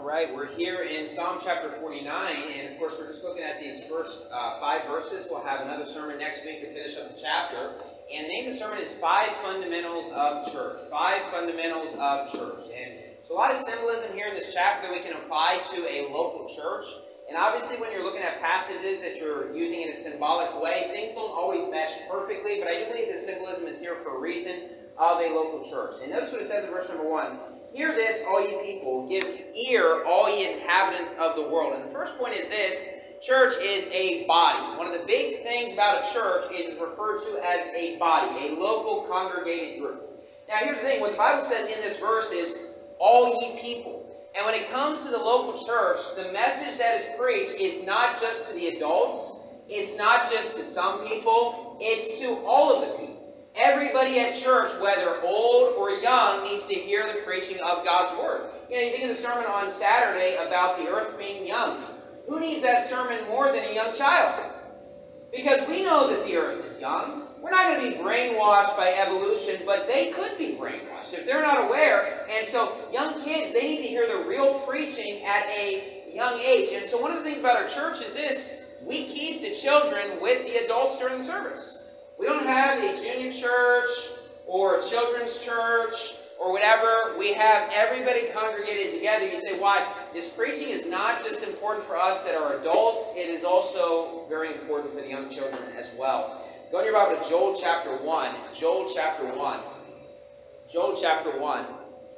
right, we're here in Psalm chapter 49, and of course we're just looking at these first 5 verses. We'll have another sermon next week to finish up the chapter. And the name of the sermon is 5 Fundamentals of Church. 5 Fundamentals of Church. And there's a lot of symbolism here in this chapter that we can apply to a local church. And obviously when you're looking at passages that you're using in a symbolic way, things don't always mesh perfectly, but I do believe the symbolism is here for a reason of a local church. And notice what it says in verse number 1. Hear this, all ye people. Give ear, all ye inhabitants of the world. And the first point is this. Church is a body. One of the big things about a church is referred to as a body, a local congregated group. Now here's the thing. What the Bible says in this verse is, all ye people. And when it comes to the local church, the message that is preached is not just to the adults. It's not just to some people. It's to all of the people. Everybody at church, whether old or young, needs to hear the preaching of God's Word. You know, you think of the sermon on Saturday about the earth being young. Who needs that sermon more than a young child? Because we know that the earth is young. We're not going to be brainwashed by evolution, but they could be brainwashed if they're not aware. And so young kids, they need to hear the real preaching at a young age. And so one of the things about our church is this. We keep the children with the adults during the service. We don't have a junior church or a children's church or whatever. We have everybody congregated together. You say, why? This preaching is not just important for us that are adults. It is also very important for the young children as well. Go in your Bible to Joel chapter 1. Joel chapter 1. Joel chapter 1.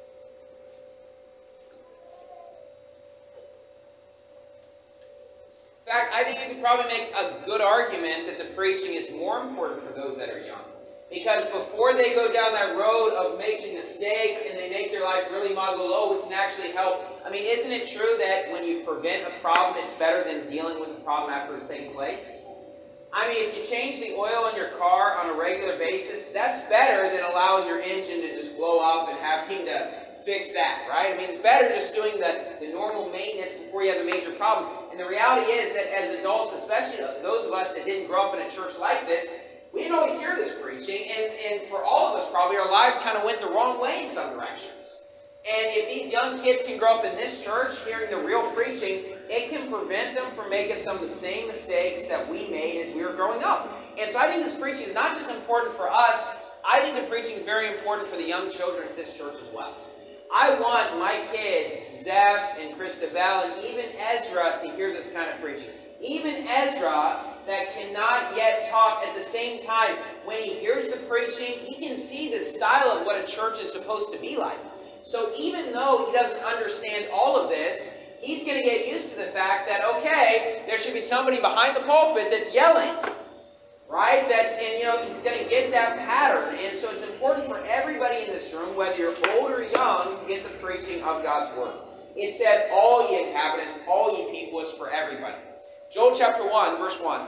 In fact, I think you could probably make a good argument that the preaching is more important for those that are young. Because before they go down that road of making mistakes and they make their life really magolo, we can actually help. I mean, isn't it true that when you prevent a problem, it's better than dealing with the problem after it's taken place? I mean, if you change the oil in your car on a regular basis, that's better than allowing your engine to just blow up and having to fix that, right? I mean, it's better just doing the normal maintenance before you have a major problem. And the reality is that as adults, especially those of us that didn't grow up in a church like this, we didn't always hear this preaching. And for all of us, probably, our lives kind of went the wrong way in some directions. And if these young kids can grow up in this church hearing the real preaching, it can prevent them from making some of the same mistakes that we made as we were growing up. And so I think this preaching is not just important for us. I think the preaching is very important for the young children at this church as well. I want my kids, Zeph and Christabel, and even Ezra, to hear this kind of preaching. Even Ezra, that cannot yet talk at the same time, when he hears the preaching, he can see the style of what a church is supposed to be like. So even though he doesn't understand all of this, he's going to get used to the fact that, okay, there should be somebody behind the pulpit that's yelling. Right? He's going to get that pattern. And so it's important for everybody in this room, whether you're old or young, to get the preaching of God's Word. It said, all ye inhabitants, all ye people, it's for everybody. Joel chapter 1, verse 1.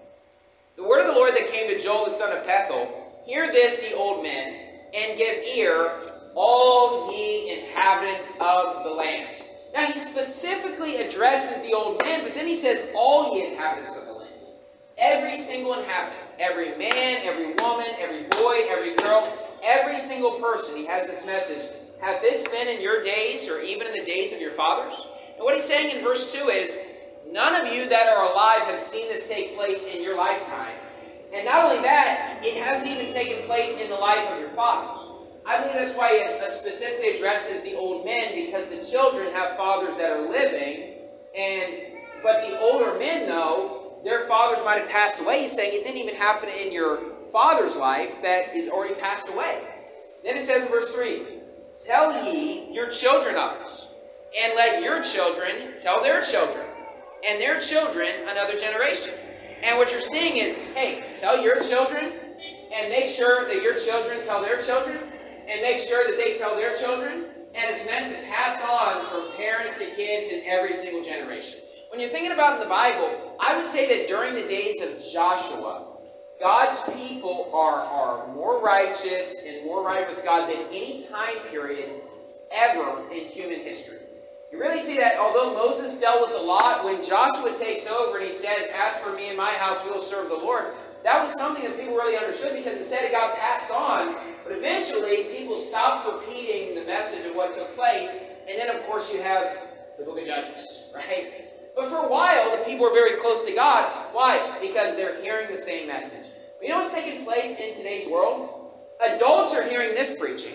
The word of the Lord that came to Joel the son of Pethuel, hear this, ye old men, and give ear, all ye inhabitants of the land. Now he specifically addresses the old men, but then he says, all ye inhabitants of the land. Every single inhabitant, every man, every woman, every boy, every girl, every single person, he has this message. Have this been in your days or even in the days of your fathers? And what he's saying in verse 2 is, none of you that are alive have seen this take place in your lifetime. And not only that, it hasn't even taken place in the life of your fathers. I believe that's why it specifically addresses the old men, because the children have fathers that are living, but the older men know, their fathers might have passed away. He's saying it didn't even happen in your father's life that is already passed away. Then it says in verse 3, tell ye your children of it, and let your children tell their children, and their children another generation. And what you're seeing is, hey, tell your children, and make sure that your children tell their children, and make sure that they tell their children, and it's meant to pass on from parents to kids in every single generation. When you're thinking about in the Bible, I would say that during the days of Joshua, God's people are more righteous and more right with God than any time period ever in human history. You really see that although Moses dealt with a lot, when Joshua takes over and he says, as for me and my house, we will serve the Lord, that was something that people really understood, because it said it got passed on. But eventually, people stopped repeating the message of what took place. And then, of course, you have The book of Judges, right? But for a while, the people were very close to God. Why? Because they're hearing the same message. But you know what's taking place in today's world? Adults are hearing this preaching,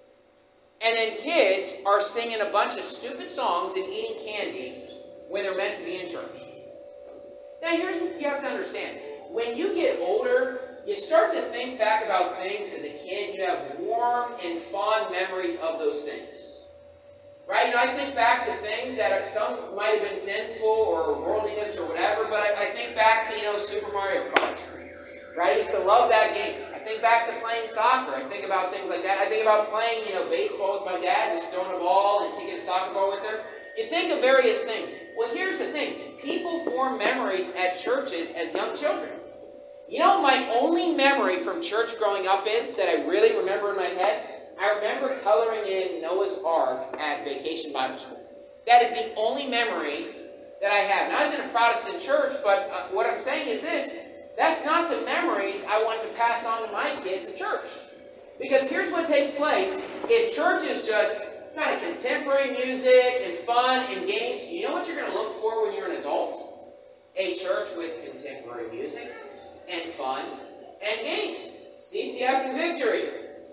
and then kids are singing a bunch of stupid songs and eating candy when they're meant to be in church. Now, here's what you have to understand. When you get older, you start to think back about things as a kid. You have warm and fond memories of those things. Right? You know, I think back to things that some might have been sinful or worldliness or whatever, but I think back to, Super Mario Kart. Right? I used to love that game. I think back to playing soccer. I think about things like that. I think about playing, baseball with my dad, just throwing a ball and kicking a soccer ball with him. You think of various things. Well, here's the thing. People form memories at churches as young children. You know, my only memory from church growing up is that I really remember in my head. I remember coloring in Noah's Ark at Vacation Bible School. That is the only memory that I have. Now, I was in a Protestant church, but what I'm saying is this. That's not the memories I want to pass on to my kids at church. Because here's what takes place. If church is just kind of contemporary music and fun and games, you know what you're going to look for when you're an adult? A church with contemporary music and fun and games. CCF and Victory.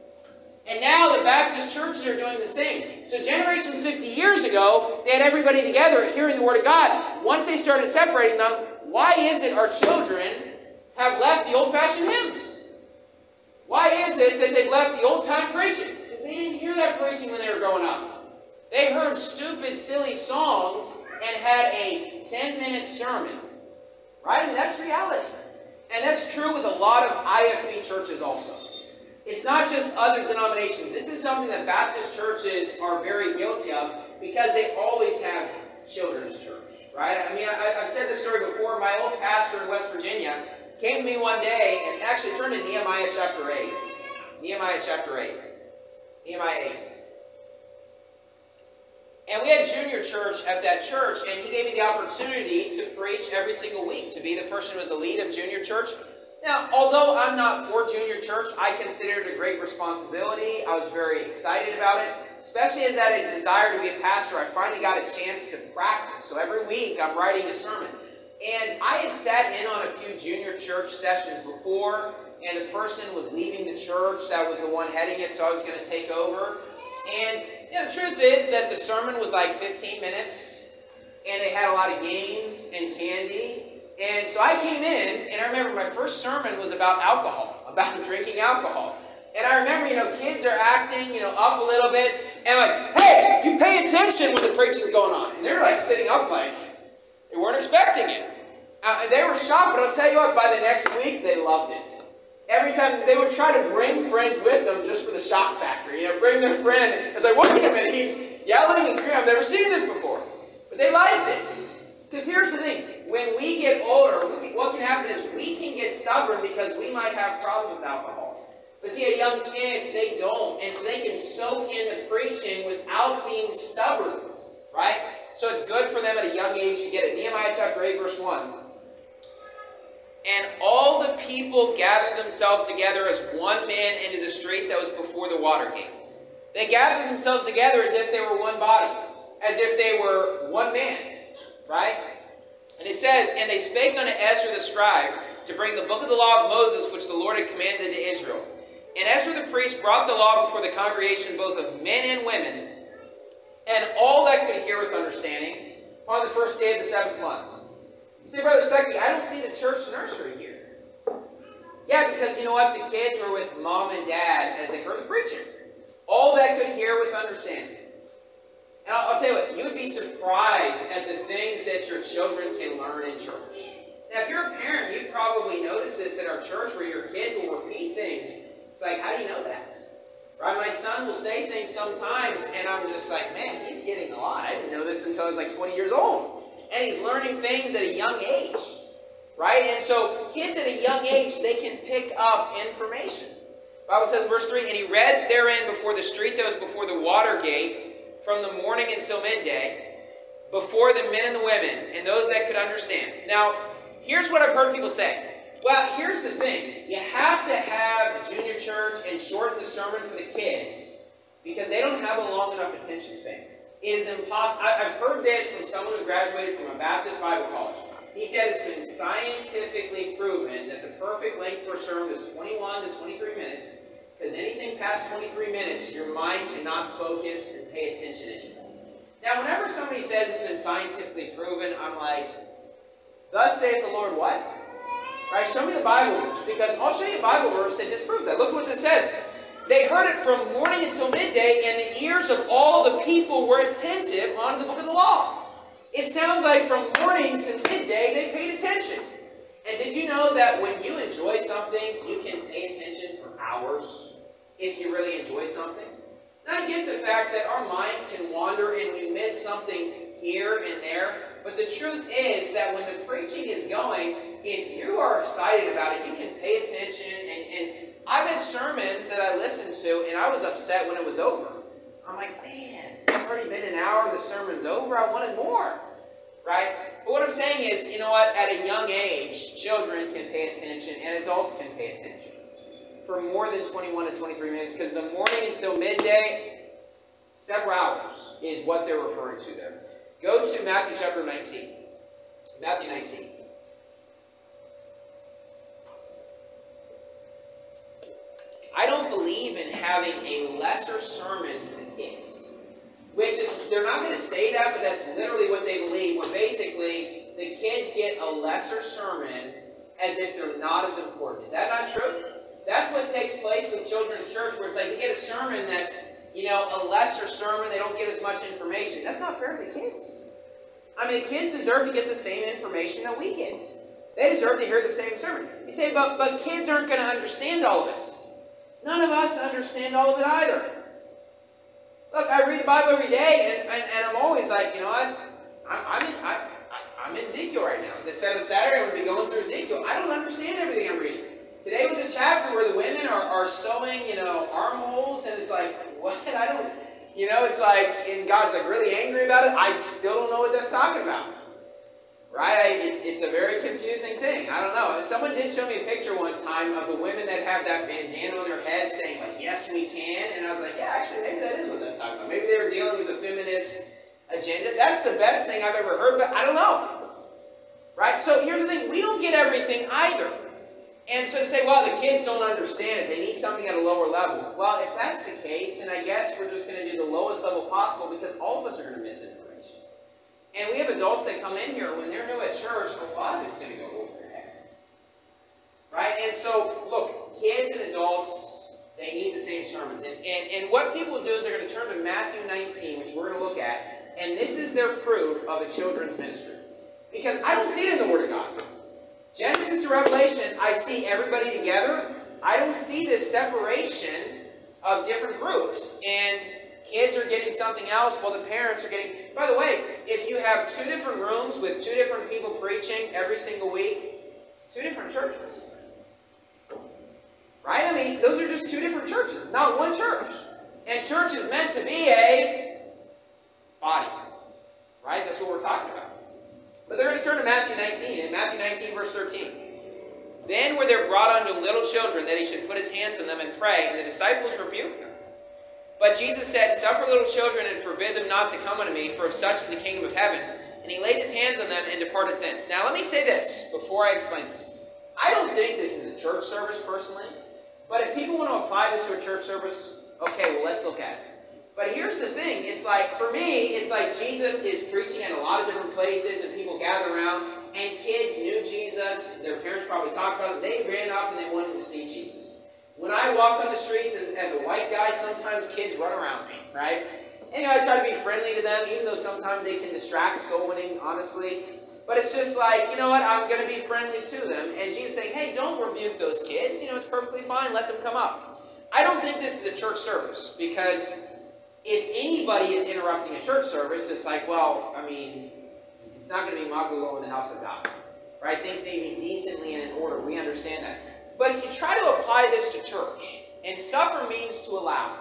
And now the Baptist churches are doing the same. So generations 50 years ago, they had everybody together hearing the Word of God. Once they started separating them, why is it our children have left the old-fashioned hymns? Why is it that they've left the old-time preaching? Because they didn't hear that preaching when they were growing up. They heard stupid, silly songs and had a 10-minute sermon. Right? I mean, that's reality. And that's true with a lot of IFB churches also. It's not just other denominations. This is something that Baptist churches are very guilty of because they always have children's church. Right? I mean, I've said this story before. My old pastor in West Virginia came to me one day and actually turned to Nehemiah chapter 8. Nehemiah chapter 8. Nehemiah 8. And we had junior church at that church, and he gave me the opportunity to preach every single week, to be the person who was the lead of junior church. Now, although I'm not for junior church, I consider it a great responsibility. I was very excited about it, especially as I had a desire to be a pastor. I finally got a chance to practice. So every week I'm writing a sermon. And I had sat in on a few junior church sessions before, and the person was leaving the church that was the one heading it, so I was going to take over. And the truth is that the sermon was like 15 minutes, and they had a lot of games and candy. And so I came in, and I remember my first sermon was about alcohol, about drinking alcohol. And I remember, kids are acting, up a little bit, and like, hey, you pay attention when the preaching's going on. And they're like sitting up like, they weren't expecting it. They were shocked, but I'll tell you what, by the next week, they loved it. Every time they would try to bring friends with them just for the shock factor. Bring their friend. It's like, wait a minute, he's yelling and screaming. I've never seen this before. But they liked it. Because here's the thing. When we get older, what can happen is we can get stubborn because we might have problems with alcohol. But see, a young kid, they don't. And so they can soak in the preaching without being stubborn. Right? So it's good for them at a young age to get it. Nehemiah chapter 8, verse 1. And all the people gathered themselves together as one man into the street that was before the water gate. They gathered themselves together as if they were one body. As if they were one man. Right? And it says, and they spake unto Ezra the scribe to bring the book of the law of Moses, which the Lord had commanded to Israel. And Ezra the priest brought the law before the congregation, both of men and women, and all that could hear with understanding, on the first day of the 7th month. You say, Brother Stuckey, I don't see the church nursery here. Yeah, because you know what? The kids were with mom and dad as they heard the preaching. All that could hear with understanding. And I'll tell you what, you would be surprised at the things that your children can learn in church. Now, if you're a parent, you'd probably notice this at our church where your kids will repeat things. It's like, how do you know that? Right? My son will say things sometimes, and I'm just like, man, he's getting a lot. I didn't know this until I was like 20 years old. And he's learning things at a young age. Right? And so, kids at a young age, they can pick up information. The Bible says, verse 3, and he read therein before the street that was before the water gate, from the morning until midday, before the men and the women, and those that could understand. Now, here's what I've heard people say. Well, here's the thing. You have to have a junior church and shorten the sermon for the kids because they don't have a long enough attention span. It is impossible. I've heard this from someone who graduated from a Baptist Bible college. He said it's been scientifically proven that the perfect length for a sermon is 21 to 23 minutes, because anything past 23 minutes, your mind cannot focus and pay attention anymore. Now, whenever somebody says it's been scientifically proven, I'm like, thus saith the Lord what? Right, show me the Bible verse, because I'll show you a Bible verse that disproves that. Look what this says. They heard it from morning until midday, and the ears of all the people were attentive unto the book of the law. It sounds like from morning to midday, they paid attention. And did you know that when you enjoy something, you can pay attention for hours if you really enjoy something? Now, I get the fact that our minds can wander and we miss something here and there, but the truth is that when the preaching is going, if you are excited about it, you can pay attention. And I've had sermons that I listened to, and I was upset when it was over. I'm like, man, it's already been an hour, the sermon's over, I wanted more. Right? But what I'm saying is, you know what, at a young age, children can pay attention, and adults can pay attention for more than 21 to 23 minutes, because the morning until midday, several hours is what they're referring to there. Go to Matthew chapter 19. Matthew 19. I don't believe in having a lesser sermon for the kids. Which is, they're not going to say that, but that's literally what they believe, where basically the kids get a lesser sermon as if they're not as important. Is that not true? That's what takes place with children's church, where it's like they get a sermon that's, a lesser sermon, they don't get as much information. That's not fair to the kids. I mean, the kids deserve to get the same information that we get. They deserve to hear the same sermon. You say, but kids aren't going to understand all of it. None of us understand all of it either. Look, I read the Bible every day, and I'm always like, you know what? I'm in Ezekiel right now. As I said on Saturday, I'm going to be going through Ezekiel. I don't understand everything I'm reading. Today was a chapter where the women are sewing, armholes, and it's like, what? I don't, it's like, and God's like really angry about it. I still don't know what that's talking about. Right? It's a very confusing thing. I don't know. And someone did show me a picture one time of the women that have that bandana on their head saying, like, yes, we can. And I was like, yeah, actually, maybe that is what that's talking about. Maybe they were dealing with a feminist agenda. That's the best thing I've ever heard, but I don't know. Right? So here's the thing. We don't get everything either. And so to say, well, the kids don't understand it. They need something at a lower level. Well, if that's the case, then I guess we're just going to do the lowest level possible, because all of us are going to miss information. And we have adults that come in here, when they're new at church, a lot of it's going to go over their head. Right? And so, look, kids and adults, they need the same sermons. And what people do is they're going to turn to Matthew 19, which we're going to look at, and this is their proof of a children's ministry. Because I don't see it in the Word of God. Genesis to Revelation, I see everybody together. I don't see this separation of different groups. And kids are getting something else while the parents are getting... By the way, if you have two different rooms with two different people preaching every single week, it's two different churches. Right? I mean, those are just two different churches, not one church. And church is meant to be a body. Right? That's what we're talking about. But they're going to turn to Matthew 19. In Matthew 19, verse 13. Then were there brought unto little children that he should put his hands on them and pray, and the disciples rebuked them. But Jesus said, suffer little children and forbid them not to come unto me, for of such is the kingdom of heaven. And he laid his hands on them and departed thence. Now let me say this before I explain this. I don't think this is a church service personally. But if people want to apply this to a church service, okay, well, let's look at it. But here's the thing. It's like, for me, it's like Jesus is preaching at a lot of different places and people gather around. And kids knew Jesus. Their parents probably talked about it. They ran up and they wanted to see Jesus. When I walk on the streets as a white guy, sometimes kids run around me, right? And I try to be friendly to them, even though sometimes they can distract soul winning, honestly. But it's just like, you know what, I'm going to be friendly to them. And Jesus saying, hey, don't rebuke those kids. It's perfectly fine. Let them come up. I don't think this is a church service, because if anybody is interrupting a church service, it's like, well, I mean, it's not going to be Magalo in the house of God, right? Things need to be decently and in order. We understand that. But if you try to apply this to church, and suffer means to allow,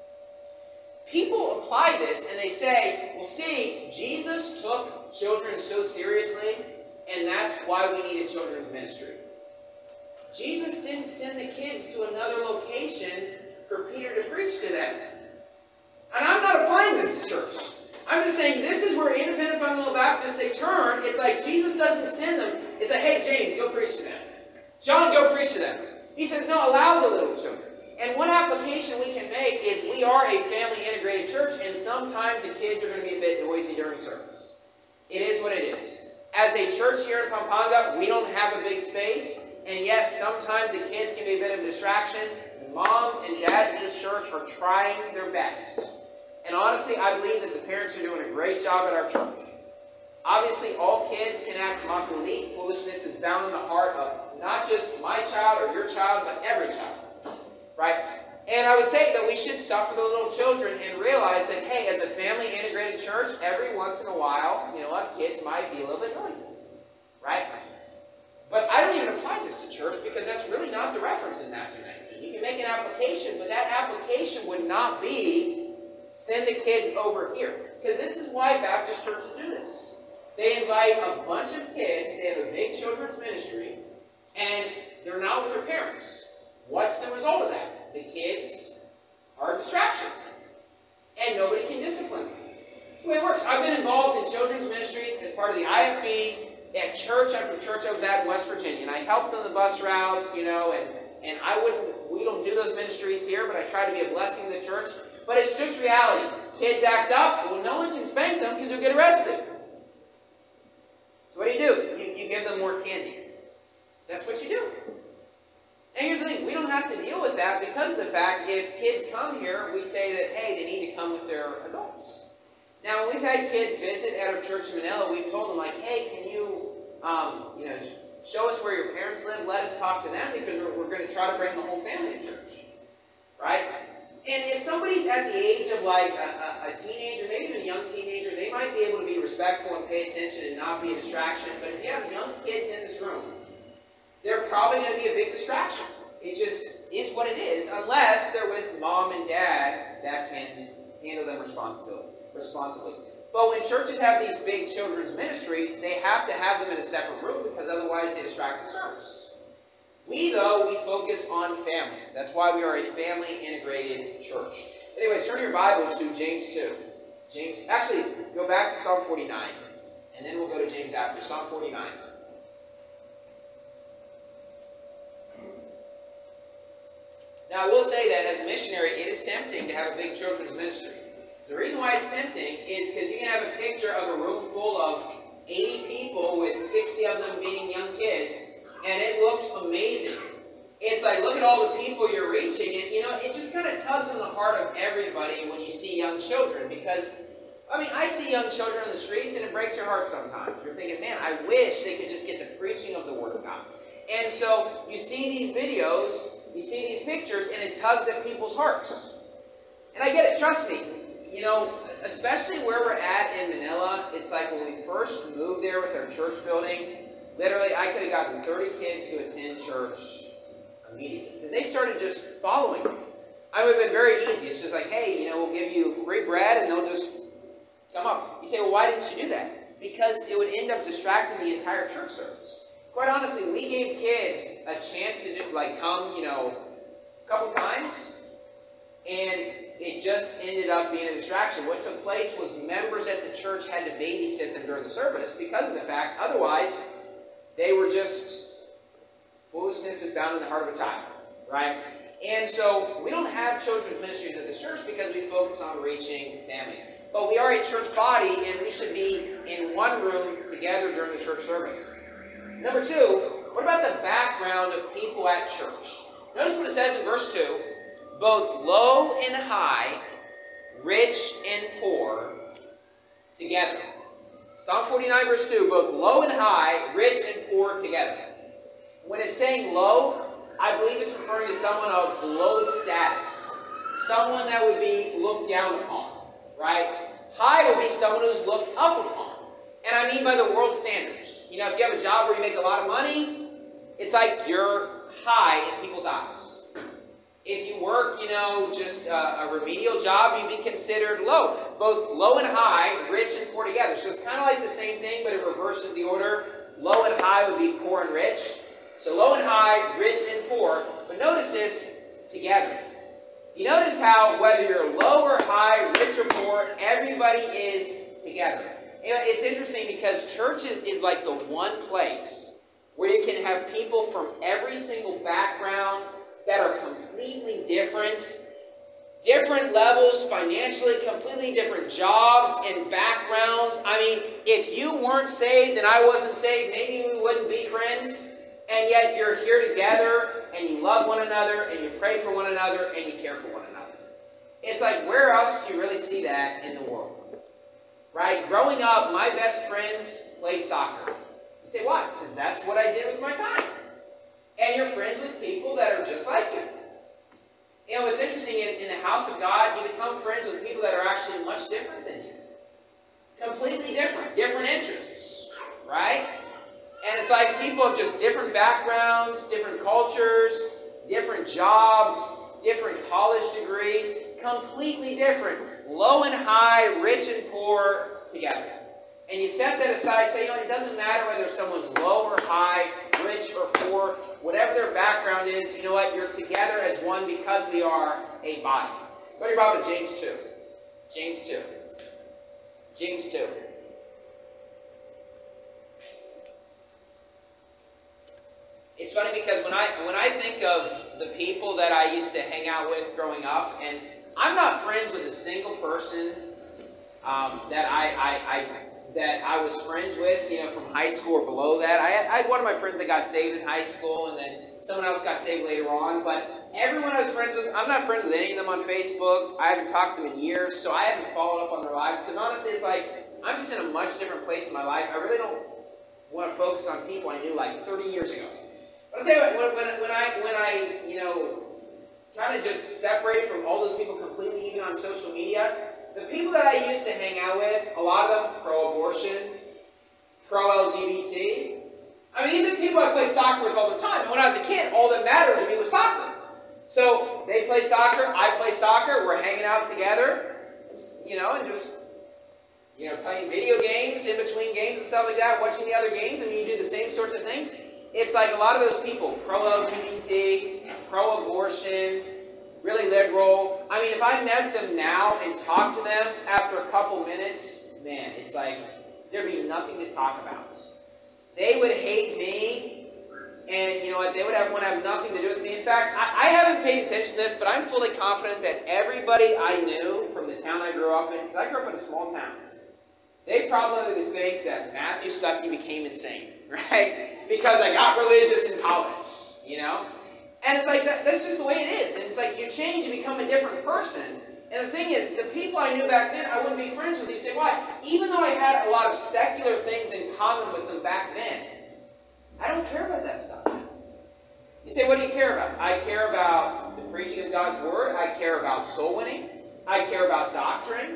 people apply this and they say, well, see, Jesus took children so seriously, and that's why we need a children's ministry. Jesus didn't send the kids to another location for Peter to preach to them. And I'm not applying this to church. I'm just saying this is where independent fundamental Baptists, they turn. It's like Jesus doesn't send them. It's like, hey, James, go preach to them. John, go preach to them. He says, no, allow the little children. And one application we can make is we are a family-integrated church, and sometimes the kids are going to be a bit noisy during service. It is what it is. As a church here in Pampanga, we don't have a big space, and yes, sometimes the kids can be a bit of a distraction. Moms and dads in this church are trying their best. And honestly, I believe that the parents are doing a great job at our church. Obviously, all kids can act makuli. Foolishness is bound in the heart of not just my child or your child, but every child. Right? And I would say that we should suffer the little children and realize that, hey, as a family-integrated church, every once in a while, you know what, kids might be a little bit noisy. Right? But I don't even apply this to church because that's really not the reference in Matthew 19. You can make an application, but that application would not be send the kids over here. Because this is why Baptist churches do this. They invite a bunch of kids, they have a big children's ministry, and they're not with their parents. What's the result of that? The kids are a distraction. And nobody can discipline them. That's the way it works. I've been involved in children's ministries as part of the IFB at church after church I was at in West Virginia. And I helped on the bus routes, you know, and we don't do those ministries here, but I try to be a blessing to the church. But it's just reality. Kids act up, well, no one can spank them because you'll get arrested. So what do? You give them more candy. That's what you do. And here's the thing, we don't have to deal with that because of the fact if kids come here, we say that, hey, they need to come with their adults. Now, when we've had kids visit at our church in Manila, we've told them, like, hey, can you show us where your parents live? Let us talk to them because we're going to try to bring the whole family to church. Right? And if somebody's at the age of like a teenager, maybe even a young teenager, they might be able to be respectful and pay attention and not be a distraction. But if you have young kids in this room, they're probably going to be a big distraction. It just is what it is, unless they're with mom and dad that can handle them responsibly. But when churches have these big children's ministries, they have to have them in a separate room because otherwise they distract the service. We focus on families. That's why we are a family-integrated church. Anyways, turn your Bible to James 2. Actually, go back to Psalm 49, and then we'll go to James after. Psalm 49. Now, I will say that as a missionary, it is tempting to have a big children's ministry. The reason why it's tempting is because you can have a picture of a room full of 80 people with 60 of them being young kids, and it looks amazing. It's like, look at all the people you're reaching, and it just kind of tugs on the heart of everybody when you see young children, because, I see young children on the streets, and it breaks your heart sometimes. You're thinking, man, I wish they could just get the preaching of the Word of God. And so, you see these videos, you see these pictures, and it tugs at people's hearts. And I get it, trust me. Especially where we're at in Manila, it's like when we first moved there with our church building, literally I could have gotten 30 kids to attend church immediately. Because they started just following me. I would have been very easy. It's just like, hey, we'll give you free bread and they'll just come up. You say, well, why didn't you do that? Because it would end up distracting the entire church service. Quite honestly, we gave kids a chance to come, a couple times, and it just ended up being a distraction. What took place was members at the church had to babysit them during the service because of the fact, otherwise, they were just, foolishness is bound in the heart of a child, right? And so, we don't have children's ministries at the church because we focus on reaching families. But we are a church body, and we should be in one room together during the church service. Number 2, what about the background of people at church? Notice what it says in verse 2. Both low and high, rich and poor, together. Psalm 49 verse 2, both low and high, rich and poor together. When it's saying low, I believe it's referring to someone of low status. Someone that would be looked down upon, right? High would be someone who's looked up upon. And I mean by the world standards. If you have a job where you make a lot of money, it's like you're high in people's eyes. If you work, just a remedial job, you'd be considered low. Both low and high, rich and poor together. So it's kind of like the same thing, but it reverses the order. Low and high would be poor and rich. So low and high, rich and poor. But notice this, together. You notice how whether you're low or high, rich or poor, everybody is together. You know, it's interesting because church is like the one place where you can have people from every single background that are completely different levels financially, completely different jobs and backgrounds. I mean, if you weren't saved and I wasn't saved, maybe we wouldn't be friends. And yet you're here together and you love one another and you pray for one another and you care for one another. It's like, where else do you really see that in the world? Right? Growing up, my best friends played soccer. You say, why? Because that's what I did with my time. And you're friends with people that are just like you. You know, what's interesting is in the house of God, you become friends with people that are actually much different than you. Completely different. Different interests. Right? And it's like people of just different backgrounds, different cultures, different jobs, different college degrees. Completely different. Low and high, rich and poor together. And you set that aside, say, you know, it doesn't matter whether someone's low or high, rich or poor, whatever their background is, you know what? You're together as one because we are a body. Go to your Bible to James 2. James 2. James 2. It's funny because when I think of the people that I used to hang out with growing up, and I'm not friends with a single person that I was friends with, you know, from high school or below that. I had one of my friends that got saved in high school, and then someone else got saved later on. But everyone I was friends with, I'm not friends with any of them on Facebook. I haven't talked to them in years, so I haven't followed up on their lives. Because honestly, it's like, I'm just in a much different place in my life. I really don't want to focus on people I knew like 30 years ago. But I'll tell you what, when I you know, kind of just separated from all those people completely, even on social media, the people that I used to hang out with, a lot of them pro-abortion, pro-LGBT. I mean, these are the people I played soccer with all the time. And when I was a kid, all that mattered to me was soccer. So they play soccer, I play soccer, we're hanging out together, you know, and just, you know, playing video games in between games and stuff like that, watching the other games, and you do the same sorts of things. It's like a lot of those people, pro-LGBT, pro-abortion, really liberal. I mean, if I met them now and talked to them after a couple minutes, man, it's like there'd be nothing to talk about. They would hate me, and you know what? They would want to have nothing to do with me. In fact, I haven't paid attention to this, but I'm fully confident that everybody I knew from the town I grew up in, because I grew up in a small town, they probably would think that Matthew Stuckey became insane, right? Because I got religious in college, you know? And it's like, that's just the way it is. And it's like, you change and become a different person. And the thing is, the people I knew back then, I wouldn't be friends with. You say, why? Even though I had a lot of secular things in common with them back then, I don't care about that stuff. You say, what do you care about? I care about the preaching of God's Word. I care about soul winning. I care about doctrine.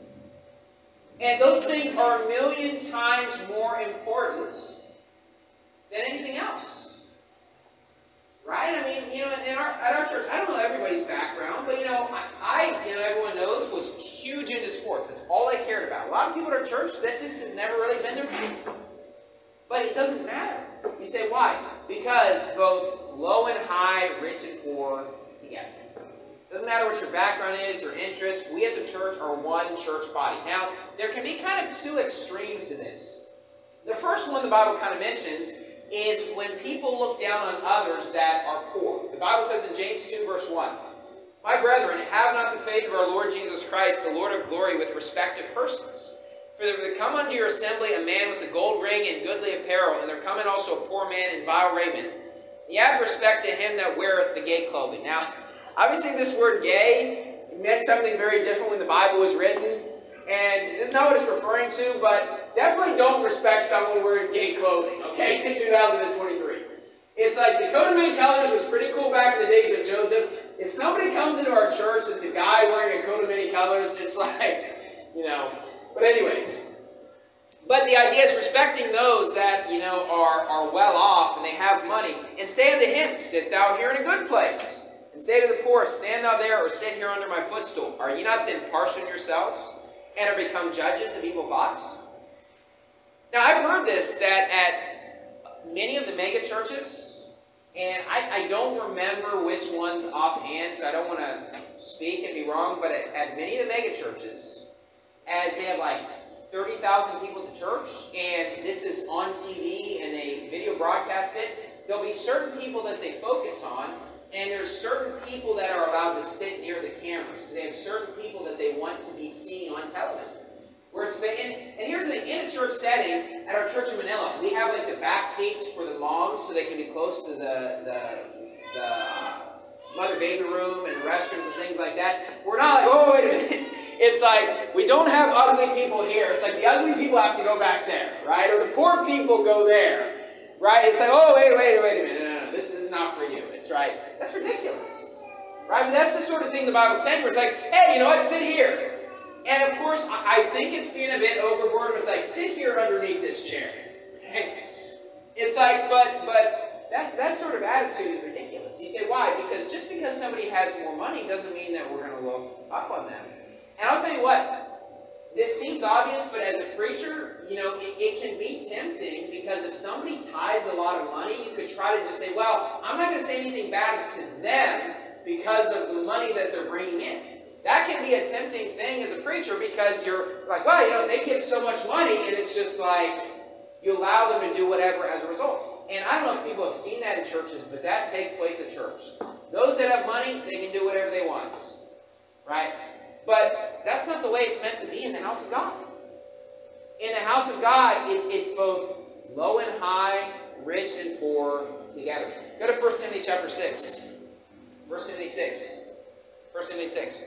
And those things are a million times more important than anything else. Right? I mean, you know, at our church, I don't know everybody's background, but you know, I everyone knows, was huge into sports. That's all I cared about. A lot of people at our church, that just has never really been their thing. But it doesn't matter. You say, why? Because both low and high, rich and poor, together. Doesn't matter what your background is, your interest. We as a church are one church body. Now, there can be kind of two extremes to this. The first one the Bible kind of mentions is when people look down on others that are poor. The Bible says in James 2, verse 1, "My brethren, have not the faith of our Lord Jesus Christ, the Lord of glory, with respect to persons. For there come unto your assembly a man with a gold ring and goodly apparel, and there cometh also a poor man in vile raiment. Ye have respect to him that weareth the gay clothing." Now, obviously this word gay meant something very different when the Bible was written. And this is not what it's referring to, but definitely don't respect someone wearing gay clothing, okay, in 2023. It's like the coat of many colors was pretty cool back in the days of Joseph. If somebody comes into our church that's a guy wearing a coat of many colors, it's like, you know. But anyways. But the idea is respecting those that, you know, are well off and they have money. And say unto him, "Sit thou here in a good place." And say to the poor, "Stand thou there, or sit here under my footstool. Are ye not then partial in yourselves, and are become judges of evil thoughts?" Now, I've heard this, that at many of the mega churches, and I don't remember which ones offhand, so I don't want to speak and be wrong, but at many of the mega churches, as they have like 30,000 people at the church, and this is on TV and they video broadcast it, there'll be certain people that they focus on, and there's certain people that are allowed to sit near the cameras, because they have certain people that they want to be seen on television. Where it's been, and here's the thing, in a church setting, at our church in Manila, we have like the back seats for the moms so they can be close to the mother-baby room and restrooms and things like that. We're not like, oh, wait a minute. It's like, we don't have ugly people here. It's like the ugly people have to go back there, right? Or the poor people go there, right? It's like, oh, wait a minute. No, this is not for you. It's right. That's ridiculous, right? But that's the sort of thing the Bible said, where it's like, hey, you know what? Sit here. And of course, I think it's being a bit overboard. It's like, sit here underneath this chair. Okay? It's like, but that sort of attitude is ridiculous. You say, why? Just because somebody has more money doesn't mean that we're going to look up on them. And I'll tell you what, this seems obvious, but as a preacher, you know, it can be tempting, because if somebody tithes a lot of money, you could try to just say, well, I'm not going to say anything bad to them because of the money that they're bringing in. That can be a tempting thing as a preacher, because you're like, well, you know, they give so much money, and it's just like, you allow them to do whatever as a result. And I don't know if people have seen that in churches, but that takes place at church. Those that have money, they can do whatever they want. Right? But that's not the way it's meant to be in the house of God. In the house of God, it's both low and high, rich and poor together. Go to 1 Timothy chapter 6. 1 Timothy 6. 1 Timothy 6.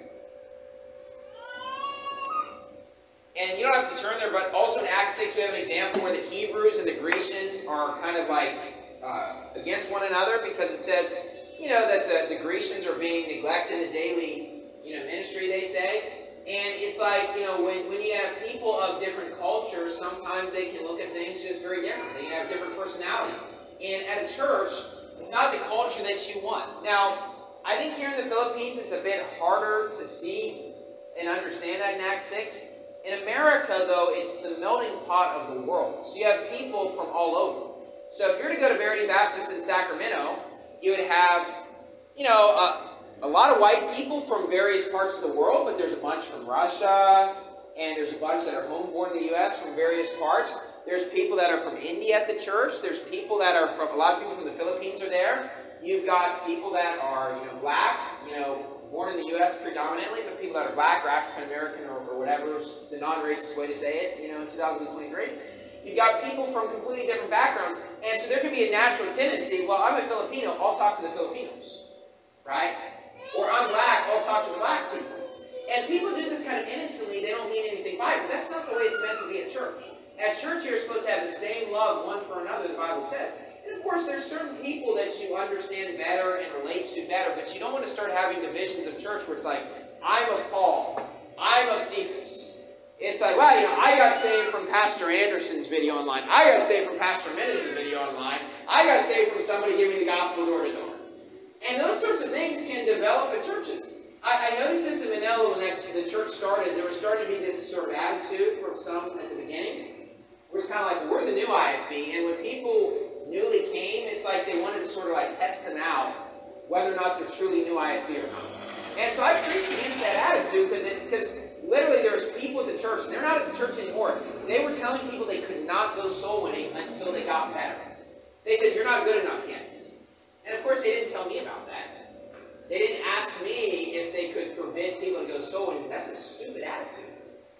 And you don't have to turn there, but also in Acts 6 we have an example where the Hebrews and the Grecians are kind of like against one another, because it says, you know, that the Grecians are being neglected in the daily, you know, ministry, they say. And it's like, you know, when you have people of different cultures, sometimes they can look at things just very different. They have different personalities. And at a church, it's not the culture that you want. Now, I think here in the Philippines, it's a bit harder to see and understand that in Acts 6. In America, though, it's the melting pot of the world. So you have people from all over. So if you're to go to Verity Baptist in Sacramento, you would have, you know, a lot of white people from various parts of the world, but there's a bunch from Russia, and there's a bunch that are homeborn in the U.S. from various parts. There's people that are from India at the church. There's people that are from, a lot of people from the Philippines are there. You've got people that are, you know, blacks, you know, born in the U.S. predominantly, but people that are black or African American or whatever is the non-racist way to say it, you know, in 2023. You've got people from completely different backgrounds, and so there can be a natural tendency, well, I'm a Filipino, I'll talk to the Filipinos, right? Or I'm black, I'll talk to the black people. And people do this kind of innocently, they don't mean anything by it, but that's not the way it's meant to be at church. At church, you're supposed to have the same love one for another, the Bible says. And of course, there's certain people that you understand better and relate to better, but you don't want to start having divisions of church where it's like, I'm of Paul, I'm of Cephas. It's like, well, you know, I got saved from Pastor Anderson's video online. I got saved from Pastor Mendez's video online. I got saved from somebody giving the gospel door to door. And those sorts of things can develop in churches. I noticed this in Manila when the church started. There was starting to be this sort of attitude from some at the beginning, where it's kind of like, we're the new IFB, and when people newly came, it's like they wanted to sort of like test them out, whether or not they're truly new IFB or not. And so I preached against that attitude, because literally there's people at the church, and they're not at the church anymore. They were telling people they could not go soul winning until they got better. They said, you're not good enough yet. And of course, they didn't tell me about that. They didn't ask me if they could forbid people to go soul winning. That's a stupid attitude.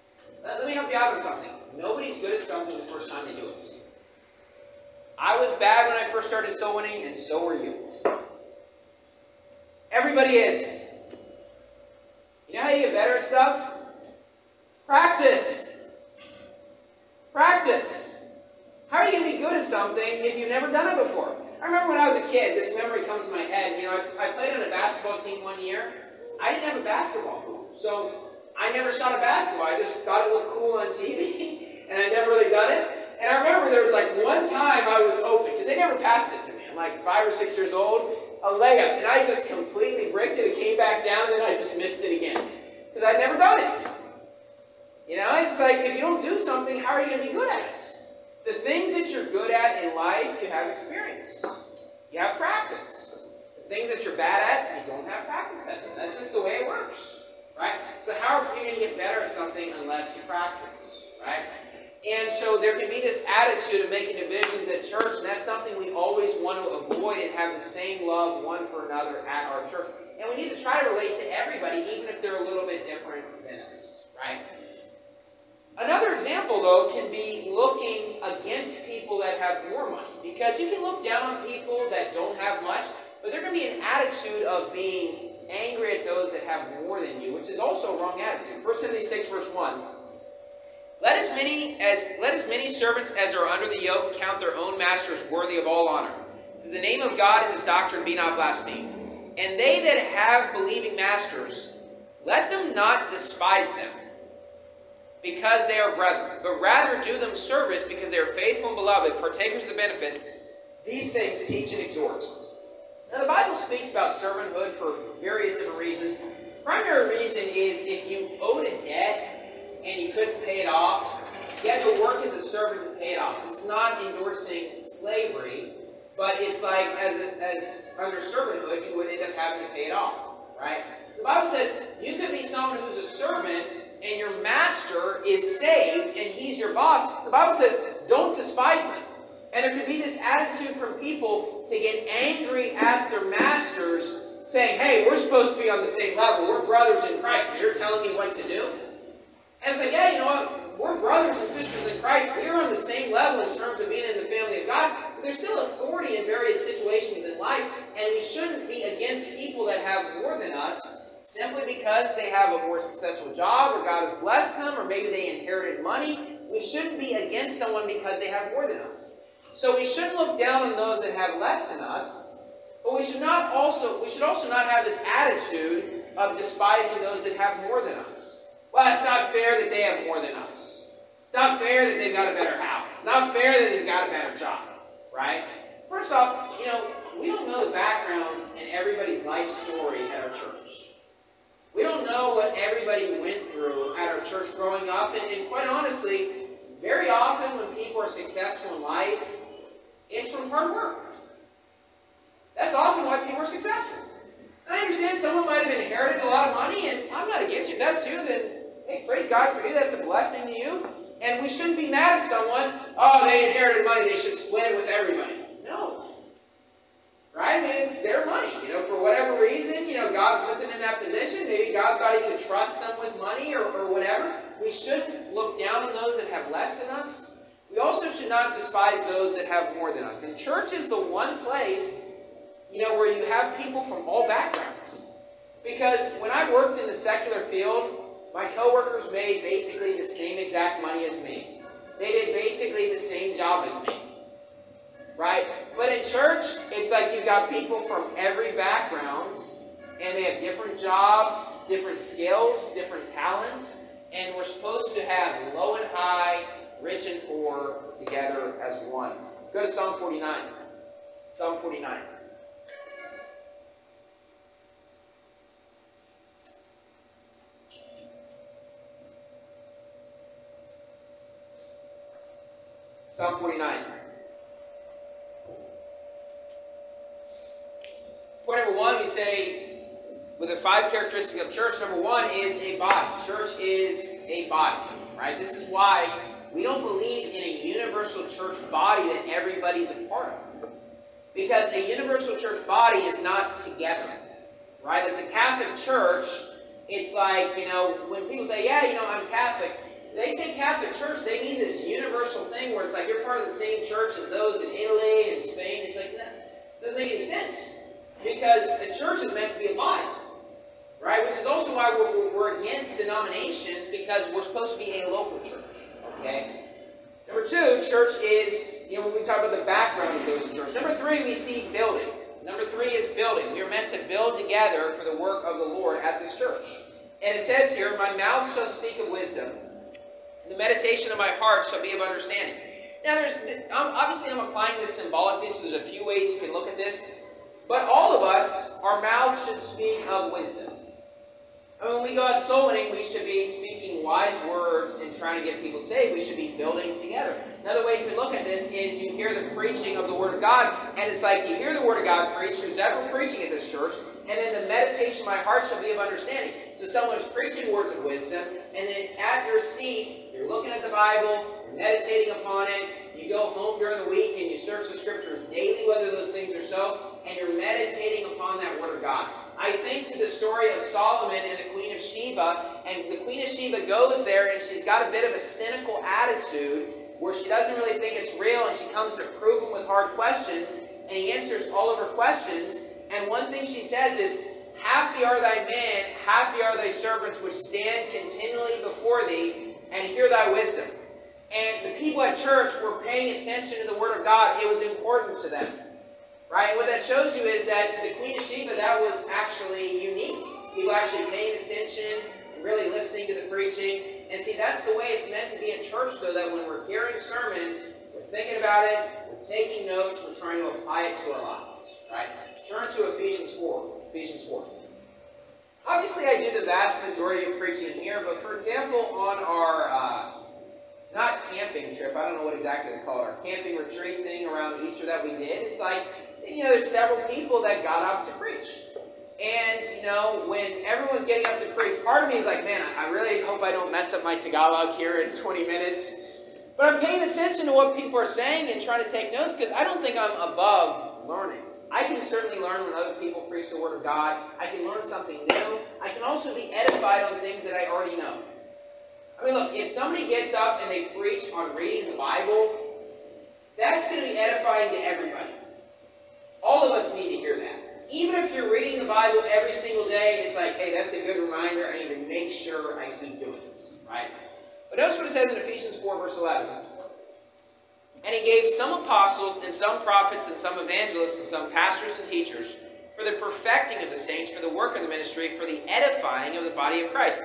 Let me help you out with something. Nobody's good at something the first time they do it. I was bad when I first started soul winning, and so were you. Everybody is. You know how you get better at stuff? Practice. Practice. How are you going to be good at something if you've never done it before? I remember when I was a kid, this memory comes to my head. You know, I played on a basketball team one year. I didn't have a basketball hoop, so I never shot a basketball. I just thought it looked cool on TV, and I never really done it. And I remember there was like one time I was open, because they never passed it to me. I'm like 5 or 6 years old, a layup, and I just completely bricked it. It came back down, and then I just missed it again, because I'd never done it. You know, it's like, if you don't do something, how are you going to be good at it? The things that you're good at in life, you have experience. You have practice. The The things that you're bad at, you don't have practice at them. That's just the way it works. Right? So how are you going to get better at something unless you practice? Right? And so there can be this attitude of making divisions at church, and that's something we always want to avoid and have the same love one for another at our church. And we need to try to relate to everybody, even if they're a little bit different than us. Right? Another example, though, can be looking against people that have more money. Because you can look down on people that don't have much, but there can be an attitude of being angry at those that have more than you, which is also a wrong attitude. 1 Timothy 6, verse 1. Let as many servants as are under the yoke count their own masters worthy of all honor. The name of God and his doctrine be not blasphemed. And they that have believing masters, let them not despise them, because they are brethren, but rather do them service, because they are faithful and beloved, partakers of the benefit. These things teach and exhort. Now, the Bible speaks about servanthood for various different reasons. The primary reason is if you owed a debt and you couldn't pay it off, you had to work as a servant to pay it off. It's not endorsing slavery, but it's like as under servanthood, you would end up having to pay it off, right? The Bible says you could be someone who's a servant and your master is saved and he's your boss. The Bible says don't despise them. And there can be this attitude from people to get angry at their masters, saying, hey, we're supposed to be on the same level. We're brothers in Christ, and you're telling me what to do? And it's like, yeah, you know what? We're brothers and sisters in Christ. We're on the same level in terms of being in the family of God. But there's still authority in various situations in life, and we shouldn't be against people that have more than us simply because they have a more successful job, or God has blessed them, or maybe they inherited money. We shouldn't be against someone because they have more than us. So we shouldn't look down on those that have less than us, but we should also not have this attitude of despising those that have more than us. Well, it's not fair that they have more than us. It's not fair that they've got a better house. It's not fair that they've got a better job, right? First off, we don't know the backgrounds in everybody's life story at our church. We don't know what everybody went through at our church growing up, and quite honestly, very often when people are successful in life, it's from hard work. That's often why people are successful. And I understand someone might have inherited a lot of money, and I'm not against you. If that's you, then hey, praise God for you. That's a blessing to you. And we shouldn't be mad at someone, oh, they inherited money, they should split it with everybody. No. Right? I mean, it's their money. For whatever reason, God put them in that position. Maybe God thought he could trust them with money or whatever. We shouldn't look down on those that have less than us. We also should not despise those that have more than us. And church is the one place, where you have people from all backgrounds. Because when I worked in the secular field, my coworkers made basically the same exact money as me. They did basically the same job as me. Right? But in church, it's like you've got people from every background, and they have different jobs, different skills, different talents, and we're supposed to have low and high, rich and poor together as one. Go to Psalm 49. Psalm 49. Psalm 49. Point number one, we say, with the 5 characteristics of church, number one is a body. Church is a body, right? This is why we don't believe in a universal church body that everybody's a part of. Because a universal church body is not together, right? Like the Catholic Church, it's like, when people say, yeah, I'm Catholic, they say Catholic Church, they mean this universal thing where it's like you're part of the same church as those in Italy and Spain. It's like, that doesn't make any sense. Because a church is meant to be a body, right? Which is also why we're against denominations, because we're supposed to be a local church, okay? Number 2, church is, when we talk about the background of those in church. Number 3, we see building. Number 3 is building. We are meant to build together for the work of the Lord at this church. And it says here, my mouth shall speak of wisdom, and the meditation of my heart shall be of understanding. Now, obviously I'm applying this symbolically, so there's a few ways you can look at this. But all of us, our mouths should speak of wisdom. When we go out soul winning, we should be speaking wise words and trying to get people saved. We should be building together. Another way you can look at this is you hear the preaching of the Word of God, and it's like you hear the Word of God preached, who's ever preaching at this church, and then the meditation of my heart shall be of understanding. So someone's preaching words of wisdom, and then at your seat, you're looking at the Bible, you're meditating upon it, you go home during the week and you search the Scriptures daily, whether those things are so, and you're meditating upon that Word of God. I think to the story of Solomon and the Queen of Sheba, and the Queen of Sheba goes there and she's got a bit of a cynical attitude where she doesn't really think it's real, and she comes to prove him with hard questions, and he answers all of her questions, and one thing she says is, happy are thy men, happy are thy servants which stand continually before thee, and hear thy wisdom. And the people at church were paying attention to the Word of God. It was important to them. Right? And what that shows you is that to the Queen of Sheba, that was actually unique. People actually paying attention, really listening to the preaching. And see, that's the way it's meant to be at church, though, that when we're hearing sermons, we're thinking about it, we're taking notes, we're trying to apply it to our lives. Right? Turn to Ephesians 4. Ephesians 4. Obviously, I do the vast majority of preaching here, but for example, on our not camping trip, I don't know what exactly they call it, our camping retreat thing around Easter that we did, it's like, there's several people that got up to preach. And, when everyone's getting up to preach, part of me is like, man, I really hope I don't mess up my Tagalog here in 20 minutes. But I'm paying attention to what people are saying and trying to take notes, because I don't think I'm above learning. I can certainly learn when other people preach the Word of God. I can learn something new. I can also be edified on things that I already know. I mean, look, if somebody gets up and they preach on reading the Bible, that's going to be edifying to everybody. All of us need to hear that. Even if you're reading the Bible every single day, it's like, hey, that's a good reminder. I need to make sure I keep doing it. Right? But notice what it says in Ephesians 4, verse 11. And he gave some apostles, and some prophets, and some evangelists, and some pastors and teachers, for the perfecting of the saints, for the work of the ministry, for the edifying of the body of Christ.